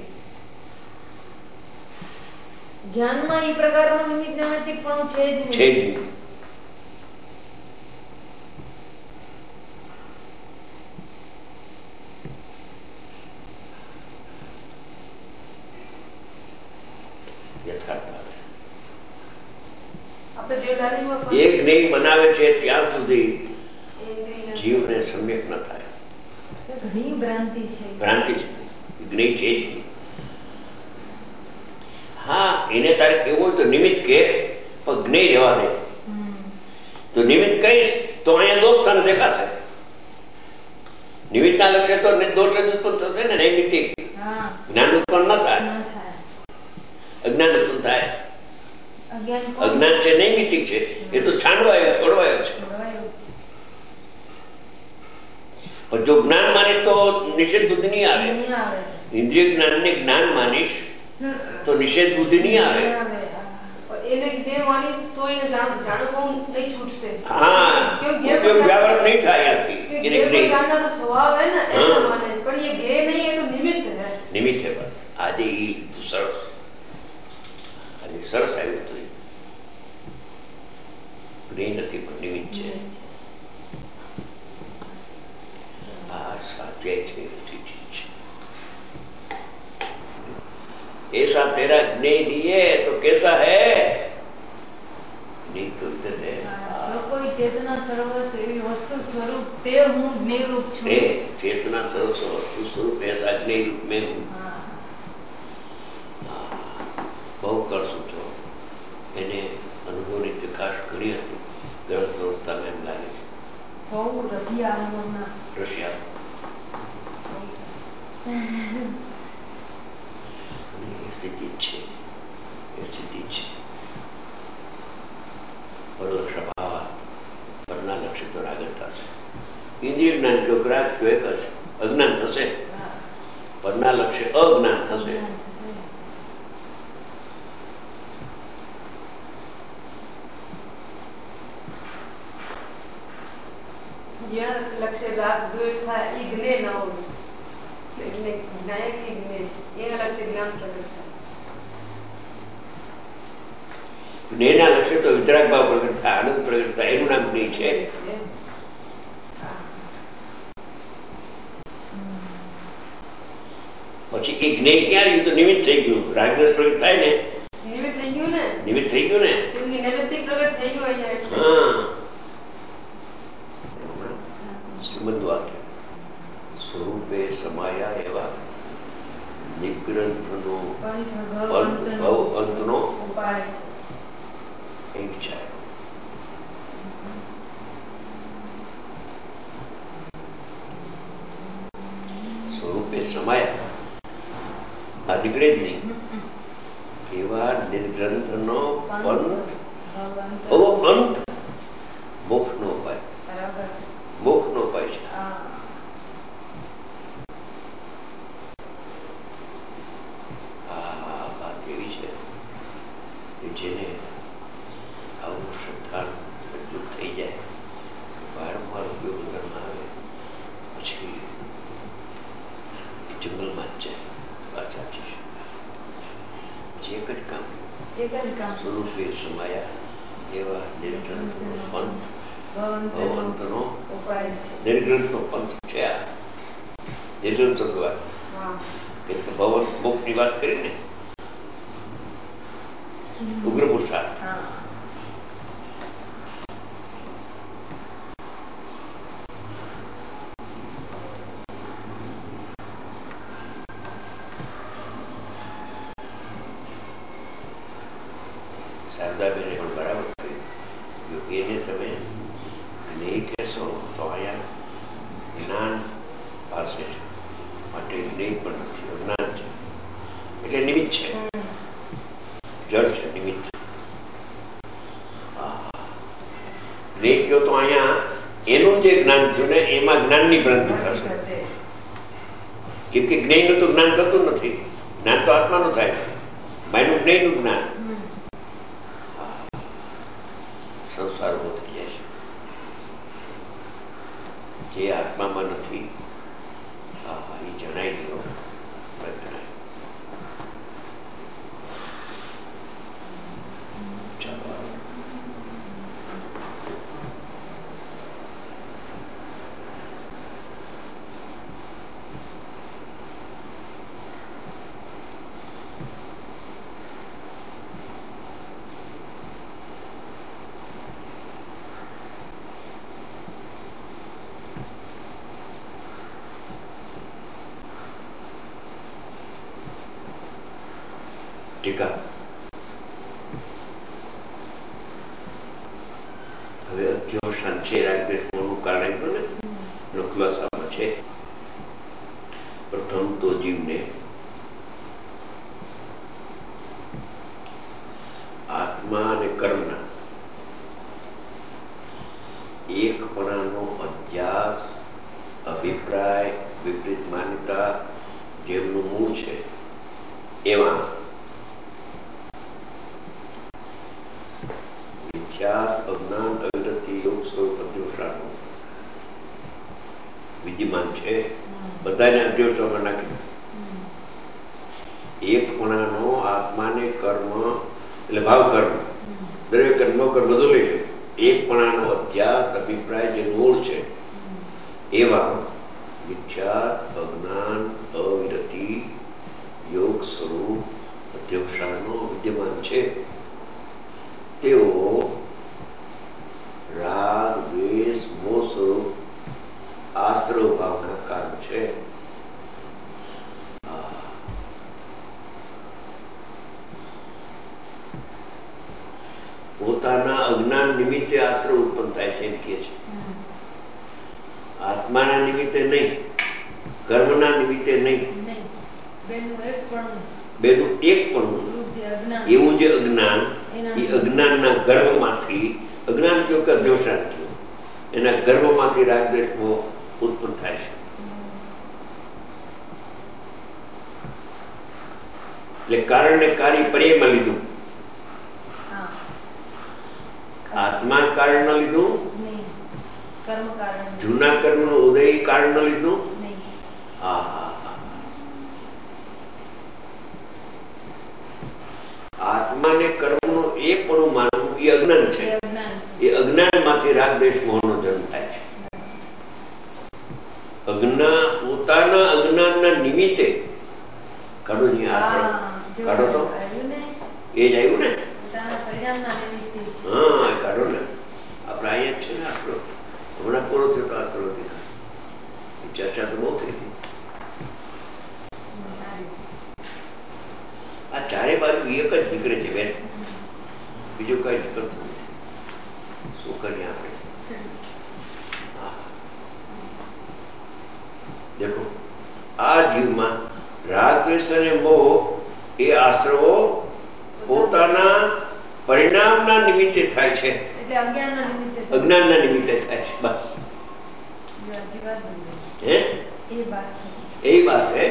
Speaker 3: જ્ઞાનમાં એ પ્રકારનું નિમિત્ત નૈમિત્તિકપણું છે જ નહીં.
Speaker 2: એક જ્ઞેય બનાવે છે ત્યાં સુધી જીવને સમ્યક ન થાય.
Speaker 3: ઘણી ભ્રાંતિ છે.
Speaker 2: ભ્રાંતિ છે, જ્ઞેય છે જ નહીં. હા, એને તારે કેવું હોય તો નિમિત્ત કે પણ જ્ઞેય રહેવા દે. તો નિમિત્ત કહીશ તો અહીંયા દોષ તને દેખાશે. નિમિત્તના લક્ષ્ય તો દોષ જ ઉત્પન્ન થશે ને. નૈમિત્તિક જ્ઞાન ઉત્પન્ન ન થાય, અજ્ઞાન ઉત્પન્ન થાય. અજ્ઞાન છે નૈમિત્તિક છે, એ તો છાંડવાયો છોડવાયો છે. પણ જો જ્ઞાન માનીશ તો નિષેધ બુદ્ધિ નહીં આવે. ઇન્દ્રિય જ્ઞાનને જ્ઞાન માનીશ તો નિષેધ બુદ્ધિ નહીં આવે.
Speaker 3: એને જ્ઞેય માનીશ તો એને જાણવું નહીં છૂટશે.
Speaker 2: હા, વ્યાવૃત નહીં થાય અહીંયાથી. એને જ્ઞેય
Speaker 3: जानना तो स्वभाव है ना, ऐसा माने. पर ये ज्ञेय नहीं है तो निमित्त है.
Speaker 2: નિમિત્ત है बस. આજે એ સરસ, આજે સરસ આવ્યું હતું. જ્ઞેય નથી પણ નિમિત્ત છે. આ સ્વાધ્યાય છે, બધી ચીજ છે. ऐसा तेरा ज्ञेय नहीं है तो कैसा है? नहीं तो इधर है.
Speaker 3: जो कोई चेतना सर्वस्व एवी वस्तु स्वरूप ते हूँ ज्ञेय रूप छूं.
Speaker 2: चेतना सर्वस्व वस्तु स्वरूप ऐसा ज्ञेय रूप में हूँ. બહુ કરશું તો એને અનુભવની તિકાશ ઘણી હતી. ગ્રસ્ત અવસ્થામાં એમ લાગે છે.
Speaker 3: બહુ રસિયા અનુભવના.
Speaker 2: રશિયા એ સ્થિતિ જ છે, એ સ્થિતિ જ છે. પરલક્ષ ભાવા પરના લક્ષ્ય તો રાગત થશે. ઇન્દ્રિય જ્ઞાન કયો ગ્રાહ કયો એક જ અજ્ઞાન થશે. પરના લક્ષ્ય અજ્ઞાન થશે.
Speaker 3: જ્યાં લક્ષ્ય રાગ દ્વેષ થાય એ જ્ઞેય ન હોય એટલે જ્ઞાયક એ જ્ઞેય છે. એના લક્ષ્ય જ્ઞાન પ્રગટ થાય.
Speaker 2: જ્ઞેયના લક્ષ્ય તો વિતરાગ ભાવ પ્રગટ થાય, આનંદ પ્રગટ થાય, એનું નામ જ્ઞેય છે. પછી એ જ્ઞેય ક્યાં રહ્યું તો નિમિત્ત થઈ ગયું. રાગદ્વેષ પ્રગટ થાય ને
Speaker 3: નિમિત્ત થઈ ગયું ને,
Speaker 2: નિમિત્ત થઈ ગયું ને,
Speaker 3: નૈમિત્તિક પ્રગટ થઈ ગયું અહીંયા.
Speaker 2: હા શ્રીમદ વાક્ય સ્વરૂપે સમાયા એવા નિગ્રંથનો ભવ અંતનો
Speaker 3: ઉપાય છે.
Speaker 2: એ વિચારો. સ્વરૂપે સમાયા આ નીકળે જ નહીં. એવા નિર્ગ્રંથનો પંથ ભવ અંત મોક્ષનો ઉપાય. મોક્ષનો ઉપાય છે. આ વાત એવી છે કે જેને આવું શ્રદ્ધા મજબૂત થઈ જાય, વારંવાર ઉપયોગ કરવામાં આવે, પછી જંગલમાં જ જાય. વાત સાચી છે. પછી એક જ કામ સ્વરૂપે સમાયા એવા નિર્ગ્રંથનો પંથ ભવ અંતનો ઉપાય છે. નિર્ગ્રંથનો પંથ છે આ. નિર્ગ્રંથ વાત એટલે ભવ મોક્ષની વાત કરીને ઉગ્ર પુરુષાર્થ. શારદાબેને પણ બરાબર કહ્યું. યોગીને તમે જ્ઞેય કહેશો તો અહીંયા જ્ઞાન પાસે છે, માટે જ્ઞેય પણ નથી, અજ્ઞાન છે. એટલે નિમિત્ત છે, જળ છે, નિમિત્ત. જ્ઞેય કયો તો અહીંયા એનું જે જ્ઞાન થયું ને એમાં જ્ઞાનની ભ્રાંતિ થશે. કેમ કે જ્ઞેયનું તો જ્ઞાન થતું નથી. જ્ઞાન તો આત્માનું થાય છે. માયનું જ્ઞેયનું જ્ઞાન સંસાર ઉભો થઈ જાય છે. જે આત્મામાં નથી એ જણાય ગયો. જણાય. ચાલો ટીકા. હવે અધ્યોષણ છે, રાગદ્વેષનું કારણ આપ્યું ને એનો ખુલાસામાં છે. પ્રથમ તો જીવને આત્મા અને કર્મના એકપણાનો અધ્યાસ, અભિપ્રાય, વિપરીત માન્યતા જેમનું મૂળ છે એવા અજ્ઞાન, અવિરતિ, યોગ સ્વરૂપ અધ્યોષાનું વિદ્યમાન છે. બધાને અધ્યોષમાં નાખી. એકપણાનો આત્માને કર્મ એટલે ભાવ કર્મ, દરેક કર્મ કર્મ બધું લઈ લે. એકપણાનો અધ્યાસ, અભિપ્રાય જે મૂળ છે એવા મિથ્યા, અજ્ઞાન, અવિરતિ, યોગ સ્વરૂપ અધ્યોષાનો વિદ્યમાન છે. તેઓ રાગ, દ્વેષ, મોહ સ્વરૂપ આશ્રવ ભાવના કારણ છે. પોતાના અજ્ઞાન નિમિત્તે આશ્રવ ઉત્પન્ન થાય છે એમ કે છે. આત્માના નિમિત્તે નહીં, કર્મના નિમિત્તે નહીં. બેનું એક પણ એવું જે અજ્ઞાન, એ અજ્ઞાનના ગર્ભમાંથી, અજ્ઞાન થયું કે અધ્યોષણ થયું, એના ગર્ભમાંથી રાગદ્વેષ મોહ ઉત્પન્ન થાય છે. એટલે કારણ ને કાર્ય પર્યાયમાં લીધું. આત્મા કારણ ન લીધું, જૂના કર્મનું ઉદય કારણ ન લીધું. હા હા હા, આત્માને કર્મનું એક પણ માનવું એ અજ્ઞાન છે. એ અજ્ઞાનમાંથી રાગદ્વેષ મોહનો જન્મ થાય છે. પોતાના અજ્ઞાનના નિમિત્તે કાઢો ને આશ્રમ, કાઢો તો એ જ આવ્યું ને. હા, કાઢો ને. આપણે અહીંયા જ છે ને આશરો. હમણાં પૂરો થયો તો આશરો દીધા. ચર્ચા તો બહુ થઈ હતી. આ ચારે બાજુ એક જ નીકળે છે બેન, બીજું કઈ નીકળતું નથી. શું કરીએ આપણે? દેખો, આ જીવમાં રાગ દ્વેષ અને મોહ એ આશ્રવો પોતાના પરિણામના નિમિત્તે થાય છે. અજ્ઞાનના નિમિત્તે થાય છે. બસ એ વાત હે.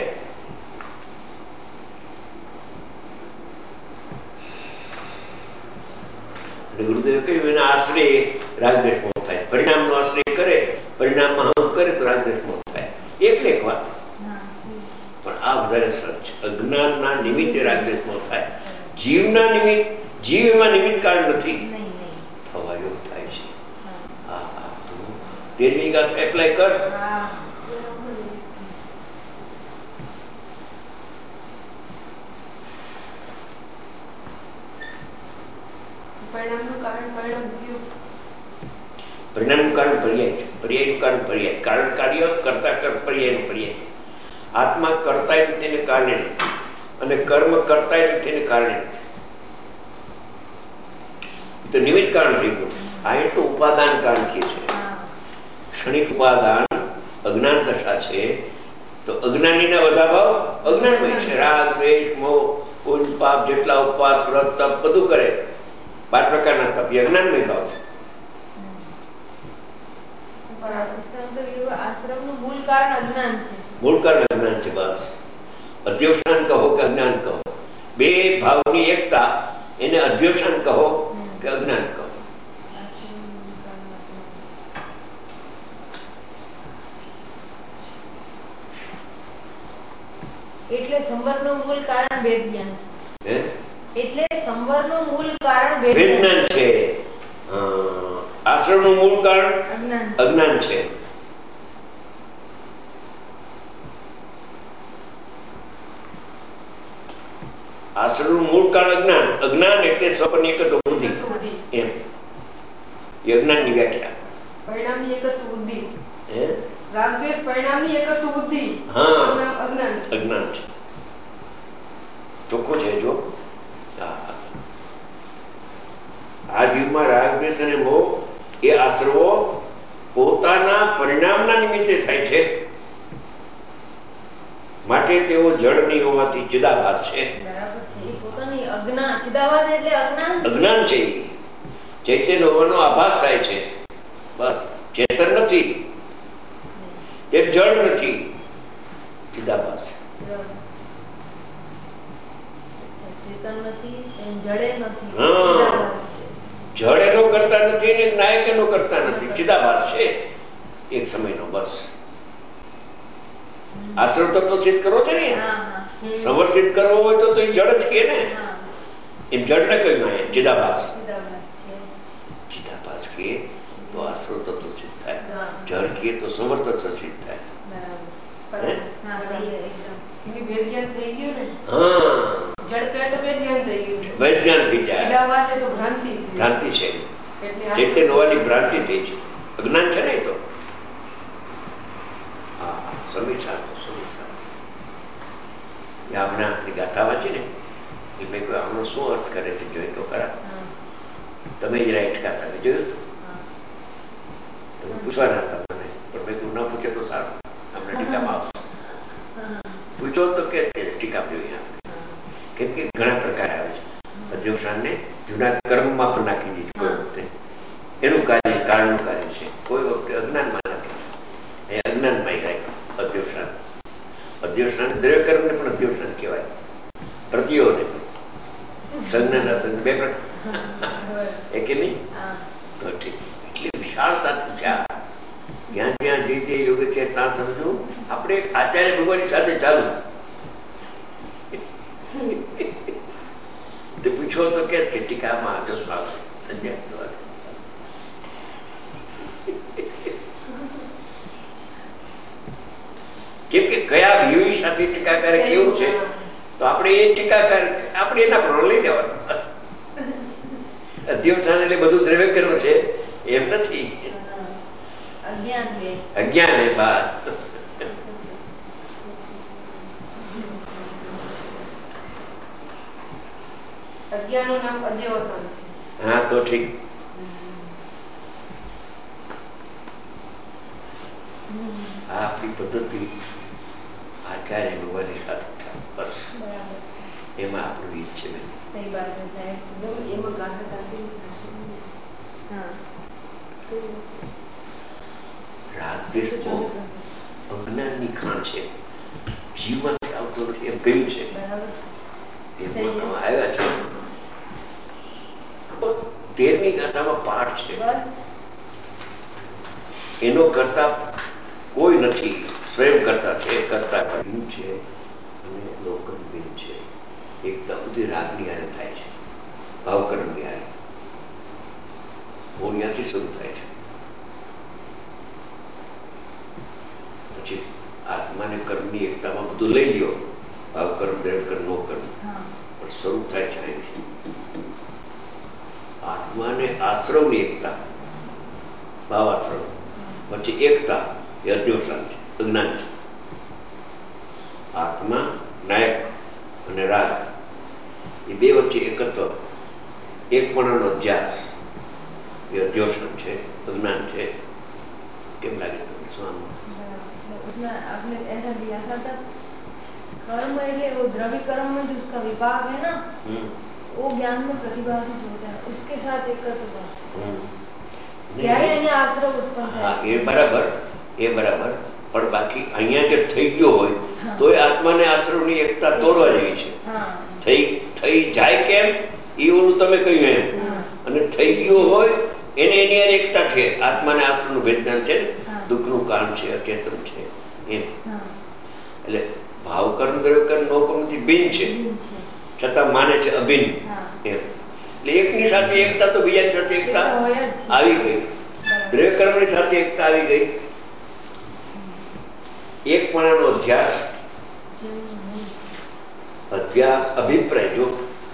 Speaker 2: ગુરુદેવે કહ્યું એના આશ્રય રાગદ્વેષ મોહ થાય. પરિણામનો આશ્રય કરે, પરિણામમાં હમ કરે તો રાગદ્વેષ મોહ થાય. એક વાત, પણ આ વધારે સરળ છે. અજ્ઞાનના નિમિત્તે રાગદ્વેષ મોહ થાય. જીવના નિમિત્ત, જીવ એમાં નિમિત્ત કારણ નથી. થવા એવું થાય છે. હા હા, તું 13મી ગાથ એપ્લાય કર. પરિણામનું કારણ પરિણામ થયું. પરિણામનું કારણ પર્યાય છે. પર્યાયનું કારણ પર્યાય. કારણ કાર્ય, કરતા કર, પર્યાયનું પર્યાય. આત્મા કરતા તેને કારણે નથી, અને કર્મ કરતા તેને કારણે નથી. એ તો નિમિત્ત કારણ થઈ ગયું. આ એ તો ઉપાદાન કારણ કે છે. ક્ષણિક ઉપાદાન અજ્ઞાન દશા છે. તો અજ્ઞાનીના બધા ભાવ અજ્ઞાનમય છે. રાગ દ્વેષ મોહ, પુણ્ય પાપ, જેટલા ઉપવાસ વ્રત તપ બધું કરે, 12 પ્રકારના તપ, એ અજ્ઞાનમય ભાવ છે. આશ્રમનું મૂળ કારણ અજ્ઞાન છે. મૂળ કારણ અજ્ઞાન છે. બસ અધ્યોષણ કહો કે અજ્ઞાન કહો, બે ભાવની એકતા, એને અધ્યોષણ કહો કે અજ્ઞાન કહો. એટલે સંવરનું મૂળ કારણ વેદ જ્ઞાન છે. એટલે સંવરનું મૂળ કારણ વેદ જ્ઞાન છે. આશ્રમનું મૂળ કારણ અજ્ઞાન છે. આશ્રમનું મૂળ કારણ અજ્ઞાન. અજ્ઞાન એટલે સ્વપ્ન એકત્વ બુદ્ધિ. એમ એ અજ્ઞાનની વ્યાખ્યા. પરિણામની એકત્વ બુદ્ધિ. રાગદ્વેષ પરિણામની એકત્વ બુદ્ધિ. હા, અજ્ઞાન છે. અજ્ઞાન છે. ચોખ્ખો છે જો. આ જીવમાં રાગદ્વેષ અને મોહ એ આશ્રવો પોતાના પરિણામના નિમિત્તે થાય છે. માટે તેઓ જળ નહીં હોવાથી ચિદાભાસ છે. બરાબર છે. એ પોતાની અજ્ઞાન, ચિદાભાસ એટલે અજ્ઞાન છે. અજ્ઞાન છે. ચૈતન્ય હોવાનો આભાસ થાય છે. બસ ચેતન નથી, એ જળ નથી, ચિદાભાસ છે. ચેતન નથી, જડે નથી, ચિદાભાસ છે. જળ એનો કરતા નથી ને નાયક એનો કરતા નથી, ચિદાભાસ છે એક સમયનો. બસ આશ્રમ તત્વ સિદ્ધ કરવો છે ને, સમર સિદ્ધ કરવો હોય તો એ જળ જ કે ને. એ જળ ને કયું ના ચિદાભાસ. ચિદાભાસ કે તો આશ્રમ તત્વ સિદ્ધ થાય. જળ કે તો સમર તત્વ સિદ્ધ થાય. ભ્રાંતિ છે. ચૈતન્ય હોવાની ભ્રાંતિ થઈ છે. અજ્ઞાન છે ને તો. હા હા, સમીક્ષા આપણે આપણી ગાથા વાંચી ને એ મેં કોઈ આમનો શું અર્થ કરે છે જોઈ તો ખરા. તમે જ રાઈટ કરતા જોયું હતું. તમે પૂછવાના હતા મને, પણ મેં તું ન પૂછે તો સારું, આપણે ટીકામાં આવશે. પૂછો તો કે ટીકા પીવી આપણે, કેમ કે ઘણા પ્રકાર આવે છે. અધ્યક્ષાને જૂના કર્મમાં પણ નાખી દીધી કોઈ વખતે, એનું કાર્ય કારણનું કાર્ય છે. કોઈ વખતે અજ્ઞાનમાં નાખી, એ અજ્ઞાનમાં રાખ્યું અધ્યક્ષાન. અધ્યક્ષાન દ્રવ્ય કર્મને પણ અધ્યક્ષાન કહેવાય, પ્રતિઓને સંજ્ઞાના સંજ્ઞા બે પ્રકાર એ કે નહીં તો ઠીક. એટલી વિશાળતાથી છે. જ્યાં જ્યાં જે જે યોગ છે ત્યાં સમજવું આપણે આચાર્ય ભગવાનની સાથે ચાલુ. તે પૂછો તો કે ટીકામાં આજો સ્વાગત સંજ્ઞા. કેમ કે કયા વ્યૂ સાથે ટીકાકારે કેવું છે તો આપણે એ ટીકાકાર આપણે એના પર લઈ જવાનું. અધ્યક્ષાન એટલે બધું દ્રવ્ય કર્મ છે એમ નથી, અજ્ઞાન એ બાદ.
Speaker 3: અજ્ઞાનનું નામ અધ્યવસાન છે.
Speaker 2: હા તો ઠીક. આ આપણી પદ્ધતિ આચાર્ય ભગવાનની સાથે બસ એમાં આપણું ઈજ છે.
Speaker 3: સહી બાત है साहब, એમાં ગાથા ગાતી હા.
Speaker 2: રાગદ્વેષ બહુ અજ્ઞાનની ખાણ છે, જીવમાંથી આવતો નથી એમ કહ્યું છે. એ મોટામાં આવ્યા છે. 13મી ગાથામાં પાઠ છે, એનો કરતા કોઈ નથી, સ્વયં કરતા છે. કરતા કર્યું છે અને લોકન બિન છે. એકદમ બધી રાગની હારે થાય છે, ભાવકર્મની હારે. ત્યાંથી શરૂ થાય છે. પછી આત્માને કર્મની એકતામાં બધું લઈ લ્યો, ભાવ કર્મ, દ્રવ્ય કર્મ, નો કર્મ, પણ શરૂ થાય છે અહીંથી. આત્માને આશ્રમની એકતા, ભાવાશ્રમ, પછી એકતા એ અધ્યવસાન છે, અજ્ઞાન છે. આત્મા નાયક અને રાગ એ બે વચ્ચે એકત્વ, એકપણાનો અધ્યાસ એ અધ્યવસાન છે, અજ્ઞાન છે. કેમ લાગે તમને સ્વામી?
Speaker 3: उसमें आपने ऐसा दिया था तब कर्म એટલે वो द्रव्य कर्म में जो उसका विभाग है ना, वो ज्ञान में प्रतिभाषित होता है, उसके साथ एकत्व है. ત્યારે અહીંયા આશ્રવ ઉત્પન્ન થાય.
Speaker 2: હા એ બરાબર, એ બરાબર. પણ બાકી અહીંયા જે થઈ ગયો હોય તો એ આત્માને આશ્રવની એકતા તોડવા જેવી છે. થઈ જાય કેમ એ ઓલું તમે કહ્યું એમ, અને થઈ ગયો હોય એને એની એકતા છે. આત્માને આશ્રમનું વેદના છે, દુઃખનું કારણ છે, અચેતન છે એમ. એટલે ભાવ કર્મ, દ્રવ્ય કર્મ, નો કર્મથી ભિન્ન છે છતાં માને છે અભિન્ન એમ. એટલે એકની સાથે એકતા તો બીજાની સાથે એકતા આવી ગઈ, દ્રવ્ય કર્મની સાથે એકતા આવી ગઈ. એકપણાનો અધ્યાસ, અભિપ્રાય, જો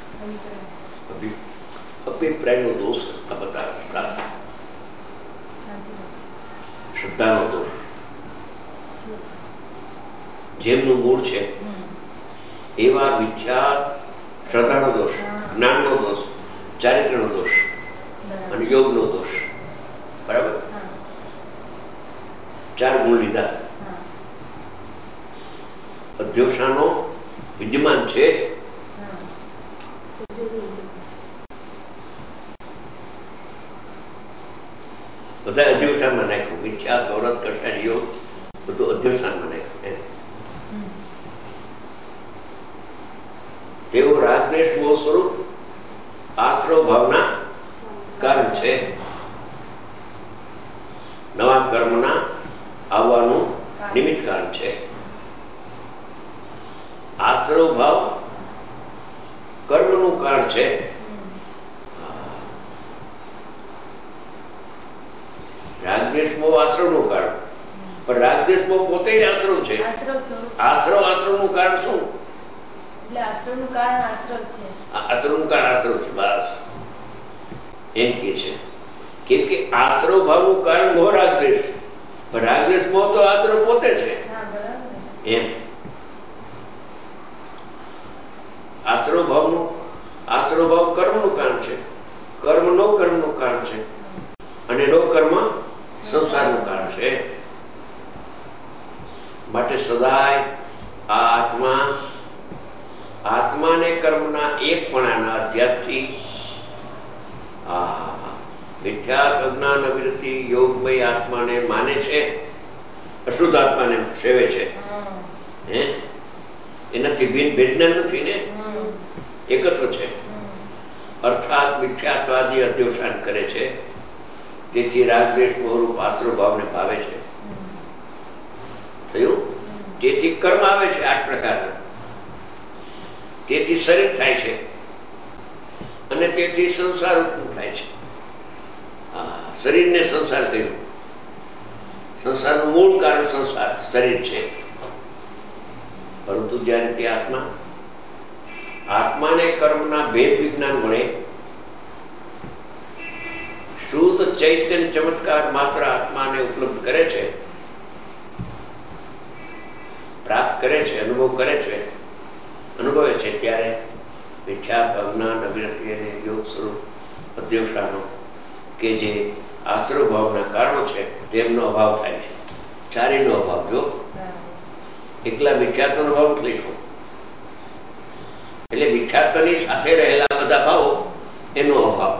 Speaker 2: અભિપ્રાયનો દોષ બતાવે, શ્રદ્ધાનો દોષ. જેમનું મૂળ છે એવા વિચાર, શ્રદ્ધાનો દોષ, જ્ઞાનનો દોષ, ચારિત્રનો દોષ અને યોગનો દોષ. બરાબર, 4 ગુણ લીધા. અધ્યવસાનો વિદ્યમાન છે, બધા અધ્યવસાનમાં નાખ્યું. મિથ્યા, ગૌરવ, કષ્ટ, યોગ બધું અધ્યવસાનમાં નાખ્યું. તેઓ રાગદ્વેષ મોહ સ્વરૂપ આશ્રવ ભાવના કારણ છે, નવા કર્મના આવવાનું નિમિત્ત કારણ છે. આશ્રવ ભાવ કર્મનું કારણ છે. રાગદ્વેષ મોહ આશ્રવનું કારણ, પણ રાગદ્વેષ મોહ પોતે જ આશ્રવ છે. આશ્રવનું કારણ શું?
Speaker 3: એટલે આશ્રવનું કારણ આશ્રવ છે.
Speaker 2: આશ્રવનું કારણ આશ્રવ છે, બસ એમ કે છે. કેમ કે આશ્રવ ભાવનું કારણ મોહ રાગદ્વેષ, પણ રાગદ્વેષ મોહ તો આશ્રવ પોતે છે એમ. આશ્રવ ભાવ કર્મનું કારણ છે, કર્મ નો કર્મનું કારણ છે, અને નો કર્મ સંસારનું કારણ છે. માટે સદાય આ આત્માને કર્મના એકપણાના અધ્યાસથી મિથ્યા અજ્ઞાન અવિરતિ યોગમય આત્માને માને છે, અશુદ્ધ આત્માને સેવે છે, હે એનાથી ભેદના નથી ને, એકત્વ છે. અર્થાત મિથ્યાત્વાદી અધ્યવસાન કરે છે, તેથી રાગદ્વેષ મોહરૂપ આશ્રય ભાવને ભાવે છે. થયું? તેથી કર્મ આવે છે 8 પ્રકારના, તેથી શરીર થાય છે અને તેથી સંસાર ઉત્પન્ન થાય છે. શરીરને સંસાર કહ્યું. સંસારનું મૂળ કારણ સંસાર શરીર છે. પરંતુ જ્યારે તે આત્માને કર્મના ભેદ વિજ્ઞાન વડે શુદ્ધ ચૈતન્ય ચમત્કાર માત્ર આત્માને ઉપલબ્ધ કરે છે, પ્રાપ્ત કરે છે, અનુભવે છે, ત્યારે મિથ્યા અજ્ઞાન અવિરતિ અને યોગ સ્વરૂપ અધ્યવસાનો કે જે આશ્રય ભાવના કારણો છે તેમનો અભાવ થાય છે. ચારેયનો અભાવ. જો એકલા મિથ્યાત્વનો અભાવ નથી લખ્યો, એટલે મિથ્યાત્વની સાથે રહેલા બધા ભાવો એનો અભાવ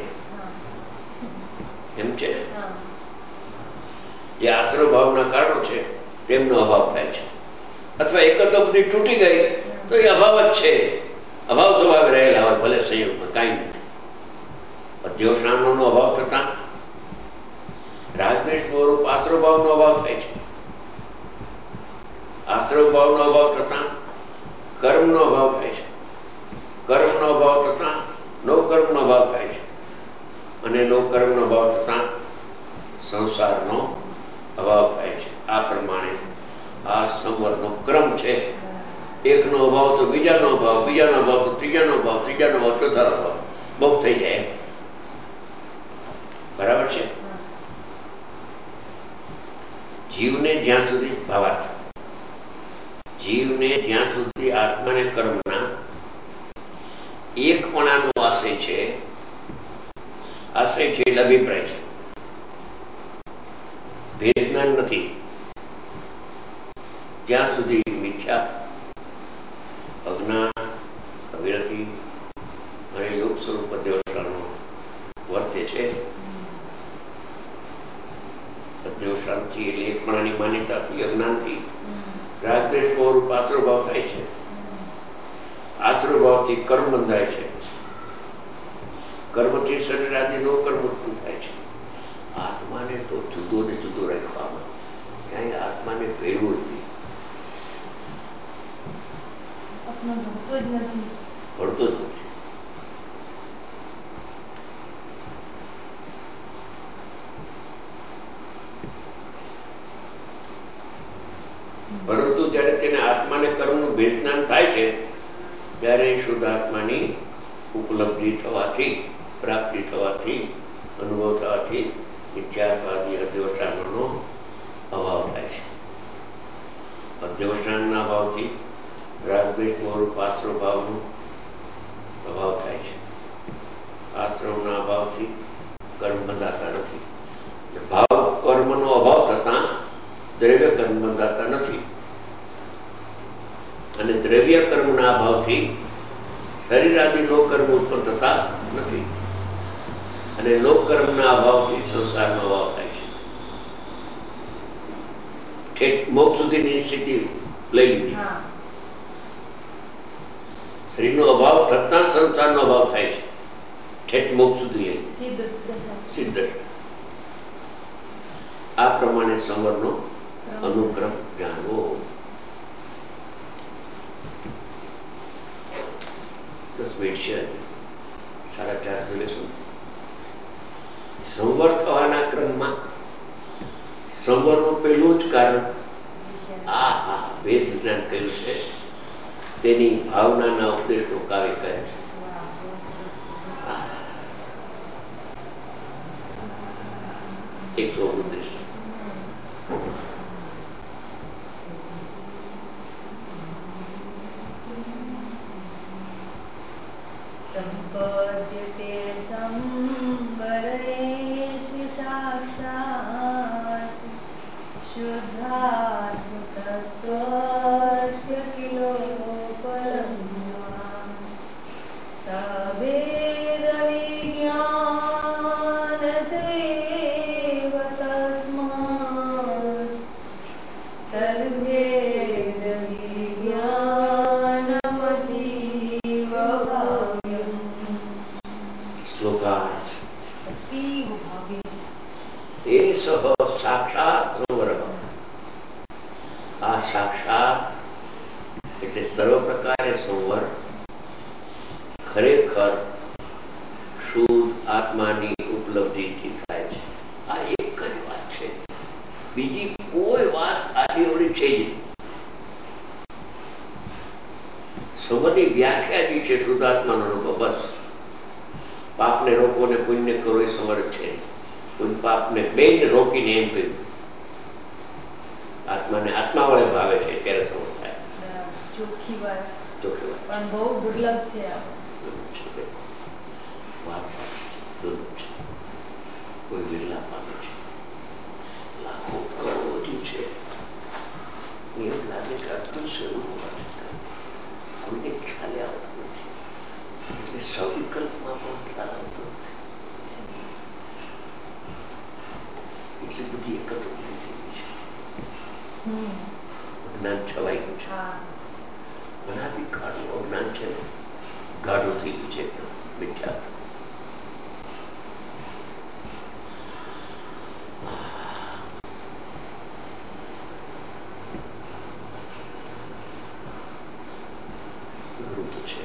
Speaker 2: એમ છે. જે આશ્રય ભાવના કારણો છે તેમનો અભાવ થાય છે. અથવા એકત્વ બધી તૂટી ગઈ તો એ અભાવ જ છે. અભાવ સ્વભાવે રહેલા હોય, ભલે સંયોગમાં કાંઈ નથી. અધ્યવસાનનો અભાવ થતા રાગદ્વેષ સ્વરૂપ આશ્રય ભાવનો અભાવ થાય છે. આશ્રય ભાવનો અભાવ થતા કર્મનો અભાવ થાય છે. કર્મનો અભાવ થતા નવકર્મનો અભાવ થાય છે. અને નવકર્મનો અભાવ થતા સંસારનો અભાવ થાય છે. આ પ્રમાણે આ સંવરનો ક્રમ છે. એકનો અભાવ તો બીજાનો અભાવ, બીજાનો અભાવ તો ત્રીજાનો અભાવ, ત્રીજાનો અભાવ ચોથાનો અભાવ, બહુ થઈ જાય. બરાબર છે? જીવને જ્યાં સુધી આત્માને કર્મના એકપણાનો આશય છે એટલે અભિપ્રાય છે, ભેદજ્ઞાન નથી, ત્યાં સુધી મિથ્યા અજ્ઞાન અવિરતિ અને યોગ સ્વરૂપ અધ્યવસાનો વર્તે છે. અધ્યવસાનથી એટલે એકપણાની માન્યતાથી, અજ્ઞાનથી રાગદ્વેષ મોહરૂપ આશ્રય ભાવ થાય છે. આશ્રય ભાવથી કર્મ બંધાય છે. કર્મથી શરીર આદિ નો કર્મ ઉત્પન્ન થાય છે. આત્માને તો જુદો ને જુદો રાખવામાં, ક્યાંય આત્માને ભેળવું જ નહીં. ભળતો જ નથી. પરંતુ જ્યારે તેને આત્માને કર્મનું ભેદ જ્ઞાન થાય છે ત્યારે શુદ્ધ આત્માની ઉપલબ્ધિ થવાથી, પ્રાપ્તિ થવાથી, અનુભવ થવાથી મિથ્યાત્વાદી અધ્યવસાનનો અભાવ થાય છે. અધ્યવસાનના અભાવથી રાગદ્વેષ મોહરૂપ આશ્રય ભાવનો અભાવ થાય છે. આશ્રયના અભાવથી કર્મ બંધાતા નથી. ભાવ કર્મનો અભાવ થતા દ્રવ્ય કર્મ બંધાતા નથી. અને દ્રવ્ય કર્મના અભાવથી શરીર આદિ લોક કર્મ ઉત્પન્ન થતા નથી. અને લોક કર્મના અભાવથી સંસારનો અભાવ થાય છે. ઠેઠ મોક્ષ સુધીની સ્થિતિ લઈ લીધી. શરીરનો અભાવ થતા સંસારનો અભાવ થાય છે. ઠેઠ મોક્ષ સુધી સિદ્ધ. આ પ્રમાણે સંવરનો અનુક્રમ જાણવો. 10 મિનિટ છે, 4:30 લેશું. સંવર થવાના ક્રમમાં સંવરનું પહેલું જ કારણ ભેદ વિજ્ઞાન કર્યું છે. તેની ભાવનાના ઉપદેશનું કાવ્ય કહે છે.
Speaker 3: સંપદ્યતે સંવરેષુ સાક્ષાત શુદ્ધાત્મતત્વસ્ય કિલો
Speaker 2: સહ સાક્ષાત સંવર. આ સાક્ષાત એટલે સર્વ પ્રકારે સંવર ખરેખર શુદ્ધ આત્માની ઉપલબ્ધિથી થાય છે. આ એક જ વાત છે, બીજી કોઈ વાત આડી છે જ નહીં. સંવરની વ્યાખ્યા જે છે શુદ્ધાત્માનો અનુભવ, બસ. પાપને રોકો ને પુણ્ય કરો એ સંવર છે. કોઈ પાપને બેન રોકીને એમ કહ્યું આત્માને આત્મા વડે ભાવે છે ત્યારે સંવર થાય.
Speaker 3: ચોખ્ખી વાત,
Speaker 2: ચોખ્ખી વાત
Speaker 3: પણ બહુ દુર્લભ છે.
Speaker 2: વાત દુર્લભ છે. કોઈ વિરલા પામે છે. લાખો કરોડો જે છે એમ લાગે કે અદૃશ્ય રૂપ હોવા છતાં કોઈને ખ્યાલ આવતો નથી. એટલે સવિકલ્પમાં પણ ખ્યાલ આવતો નથી. એટલી બધી એકત્રિત થઈ ગઈ છે. અજ્ઞાન છવાઈ ગયું છે. અનાદિકાળનું અજ્ઞાન છે ને ગાઢું થઈ ગયું છે. એકદમ મિથ્યાત્વ. અઘરું તો છે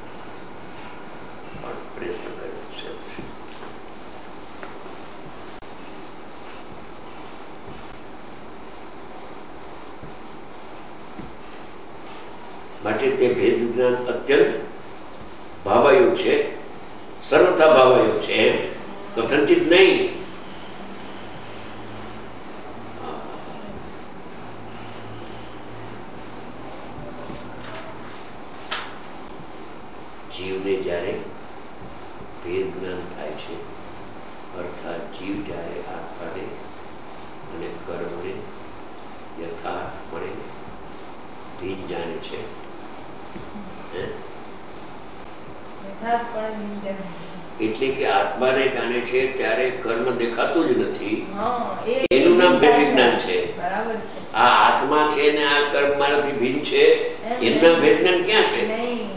Speaker 2: પણ પ્રયત્ન કર્યો છે. માટે તે ભેદ વિજ્ઞાન અત્યંત ભાવાયું છે, સર્વથા ભાવાયું છે, એમ કથનચિત નહીં. જીવને જ્યારે ભેદ જ્ઞાન થાય છે, અર્થાત જીવ જ્યારે આત્માને અને કર્મને યથાર્થપણે ભેદ જાણે છે, એટલે કે આત્માને જાણે છે ત્યારે કર્મ દેખાતું જ નથી. એનું નામ ભેદ વિજ્ઞાન છે. આ આત્મા છે ને આ કર્મ મારાથી ભિન્ન છે, એનું નામ ભેદ જ્ઞાન ક્યાં છે?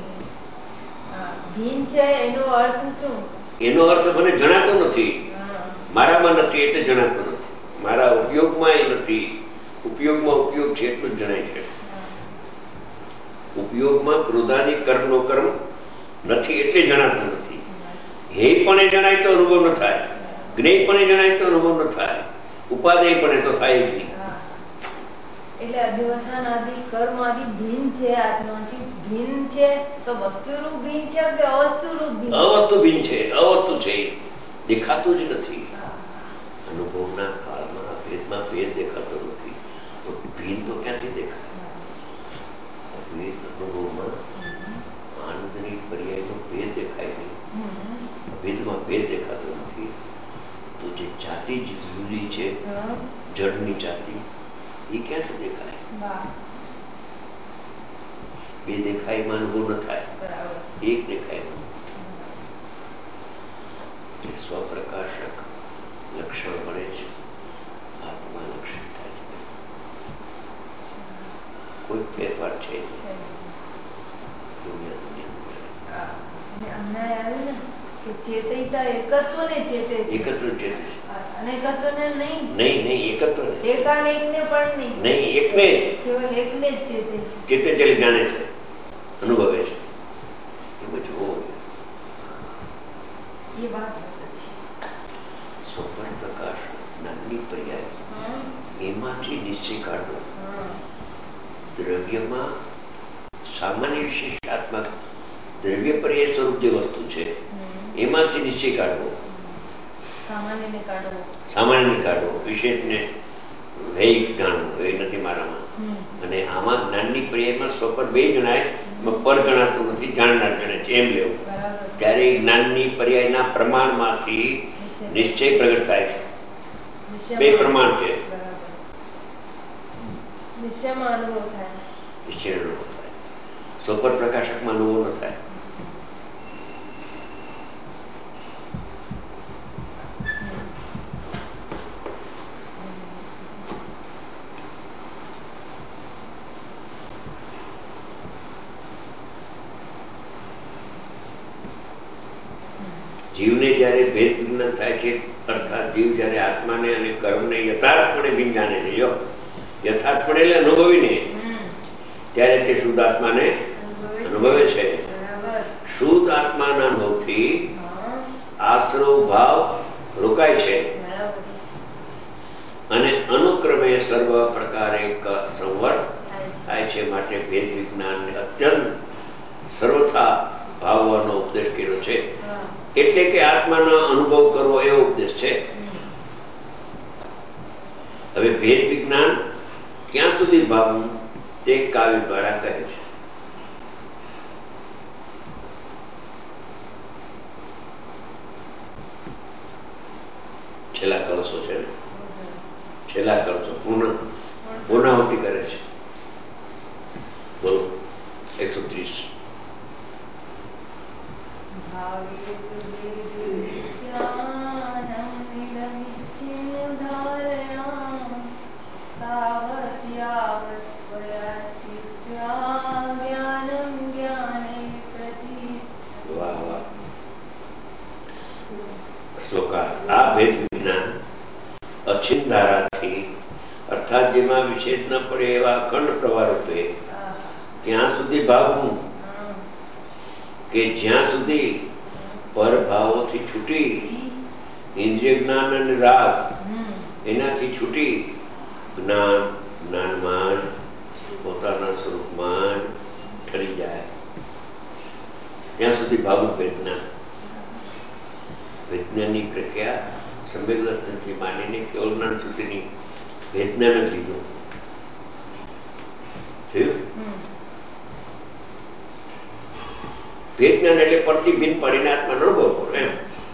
Speaker 3: ભિન્ન છે એનો અર્થ શું?
Speaker 2: એનો અર્થ મને જણાતો નથી. મારામાં નથી એટલે જણાતો નથી. મારા ઉપયોગમાં એ નથી. ઉપયોગમાં ઉપયોગ છે એટલું જ જણાય છે. ઉપયોગમાં ક્રોધાની કર્મનો કર્મ નથી એટલે જણાતો નથી. હે પણ એ જણાય તો અનુભવ ન થાય. જ્ઞેય પણ એ જણાય તો અનુભવ ન થાય. ઉપાદેય પણ એ તો થાય જ નહીં.
Speaker 3: એટલે અધિવસાન આદિ કર્મ આદિ ભિન્ન છે, આત્માથી ભિન્ન છે. તો વસ્તુરૂપ ભિન્ન છે કે અવસ્તુરૂપ ભિન્ન?
Speaker 2: અવસ્તુ ભિન્ન છે. અવસ્તુ છે, દેખાતું જ નથી. અનુભવના કાળમાં ભેદમાં ભેદ દેખાતો નથી તો ભિન્ન તો ક્યાંથી દેખાય? ભેદ અનુભવમાં આનંદની પર્યાયનો ભેદ દેખાય નહીં. ભેદમાં ભેદ દેખાતો નથી તો જે જાતિ જુદી છે, જળની જાતિ, એ ક્યાંથી દેખાય? બે દેખાય માં અનુભવ ન થાય. એક દેખાય સ્વપ્રકાશક લક્ષણ મળે છે, આત્મા લક્ષણ થાય છે. કોઈ ફેરફાર છે
Speaker 3: ચેતયતા એકત્વ ને ચેતે છે.
Speaker 2: એકત્ર ચેતે છે.
Speaker 3: અનેકત્વને નહીં.
Speaker 2: નહીં એકત્વ
Speaker 3: એકાનેકને પણ નહીં.
Speaker 2: નહીં, એકને
Speaker 3: કેવલ એકને જ ચેતે છે.
Speaker 2: ચેતે છે, જાણે છે, અનુભવે છે. એમાં જોવો
Speaker 3: એ વાત છે.
Speaker 2: સ્વપ્ન પ્રકાશ જ્ઞાનની પર્યાય એમાંથી નિશ્ચય કાઢવો. દ્રવ્યમાં સામાન્ય વિશેષાત્મક દ્રવ્ય પર્યાય સ્વરૂપ જે વસ્તુ છે એમાંથી નિશ્ચય કાઢવો.
Speaker 3: સામાન્યને કાઢવો.
Speaker 2: સામાન્યને કાઢવો, વિશેષને વૈક જાણવું એ નથી મારામાં. અને આમાં જ્ઞાનની પર્યાયમાં સ્વપર બે જણાય, પર જણાતું નથી, જાણનાર જણે છે એમ લેવું. ત્યારે જ્ઞાનની પર્યાયના પ્રમાણમાંથી નિશ્ચય પ્રગટ થાય છે. બે પ્રમાણ છે.
Speaker 3: નિશ્ચયમાં અનુભવ થાય.
Speaker 2: નિશ્ચય અનુભવ થાય. સ્વપર પ્રકાશકમાં અનુભવ ન થાય. જીવને જ્યારે ભેદ વિજ્ઞાન થાય છે, અર્થાત જીવ જ્યારે આત્માને અને કર્મને યથાર્થપણે બિન જાણે છે, જો યથાર્થપણે એટલે અનુભવીને, ત્યારે તે શુદ્ધ આત્માને અનુભવે છે. શુદ્ધ આત્માના અનુભવથી આશ્રવ ભાવ રોકાય છે અને અનુક્રમે સર્વ પ્રકારે સંવર થાય છે. માટે ભેદ વિજ્ઞાનને અત્યંત સર્વથા ભાવવાનો ઉપદેશ કર્યો છે. એટલે કે આત્માનો અનુભવ કરવો એવો ઉપદેશ છે. હવે ભેદ વિજ્ઞાન ક્યાં સુધી ભાવવું તે કાવ્ય દ્વારા કહે છે. છેલ્લા કળશો છે ને, છેલ્લા કળશો પૂર્ણાહુતિ કરે છે. બોલો 130. વાહ વાહ. શ્લોકા આ ભેદ વિજ્ઞાન અચિન ધારાથી, અર્થાત જેમાં વિશેષ ન પડે એવા અખંડ પ્રવાહ રૂપે ત્યાં સુધી ભાવવું કે જ્યાં સુધી પરભાવોથી છૂટી ઇન્દ્રિય જ્ઞાન અને રાગ એનાથી છૂટી જ્ઞાનમાં પોતાના સ્વરૂપમાં ઠરી જાય ત્યાં સુધી ભાવવું વિજ્ઞાન. વિજ્ઞાનની પ્રક્રિયા સમ્યક દર્શનથી માંડીને કેવળ જ્ઞાન સુધીની વિજ્ઞાન જ લીધું. વિજ્ઞાન એટલે પડતી ભિન્ન પડીને આત્માનો અનુભવ કરો એમ.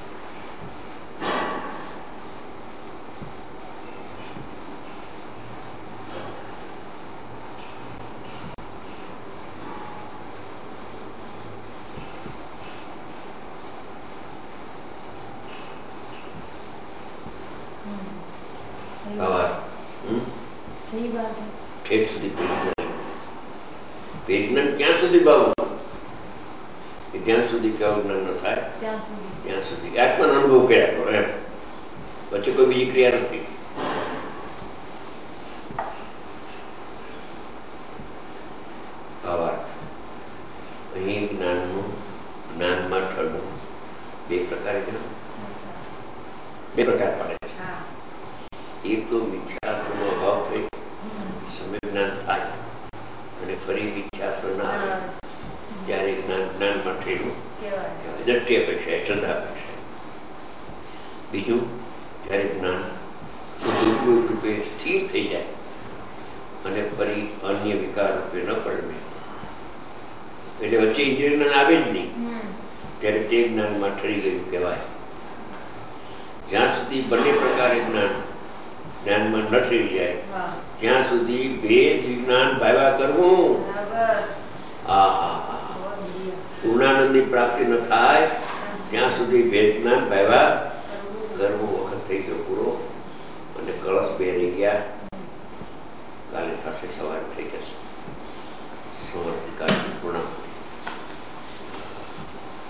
Speaker 2: ઠેઠ સુધી વિજ્ઞાન ક્યાં સુધી ભાવવું કે જ્યાં સુધી કેવું જ્ઞાન ન થાય ત્યાં સુધી આત્માનો અનુભવ કર્યા કરો એમ. પછી કોઈ બીજી ક્રિયા નથી. ભાવાર્થ અહીં જ્ઞાનમાં ઠરવું બે પ્રકાર પડે છે. એક તો મિથ્યાત્વનો અભાવ થઈ સમ્યક જ્ઞાન થાય અને ફરી મિથ્યાત્વ ના આવે ત્યારે જ્ઞાનમાં ઠેરવું દ્રષ્ટિ અપેક્ષા શ્રદ્ધા અપેક્ષા. બીજું જ્યારે જ્ઞાન શુદ્ધ રૂપે સ્થિર થઈ જાય અને ફરી અન્ય વિકાર રૂપે ન પડે એટલે વચ્ચે ઇન્દ્રિય જ્ઞાન આવે જ નહીં ત્યારે તે જ્ઞાનમાં ઠરી ગયું કહેવાય. જ્યાં સુધી બંને પ્રકારે જ્ઞાનમાં ન ઠરી જાય ત્યાં સુધી ભેદ વિજ્ઞાન ભાવ્યા કરવું. પૂર્ણાનંદની પ્રાપ્તિ ન થાય ત્યાં સુધી ભેદ જ્ઞાન ભાવ્યા કરવું. વખત થઈ ગયો પૂરો અને કળશ બે રહી ગયા. કાલે થશે, સવારે થઈ જશે. સમર્થિકા પૂર્ણ.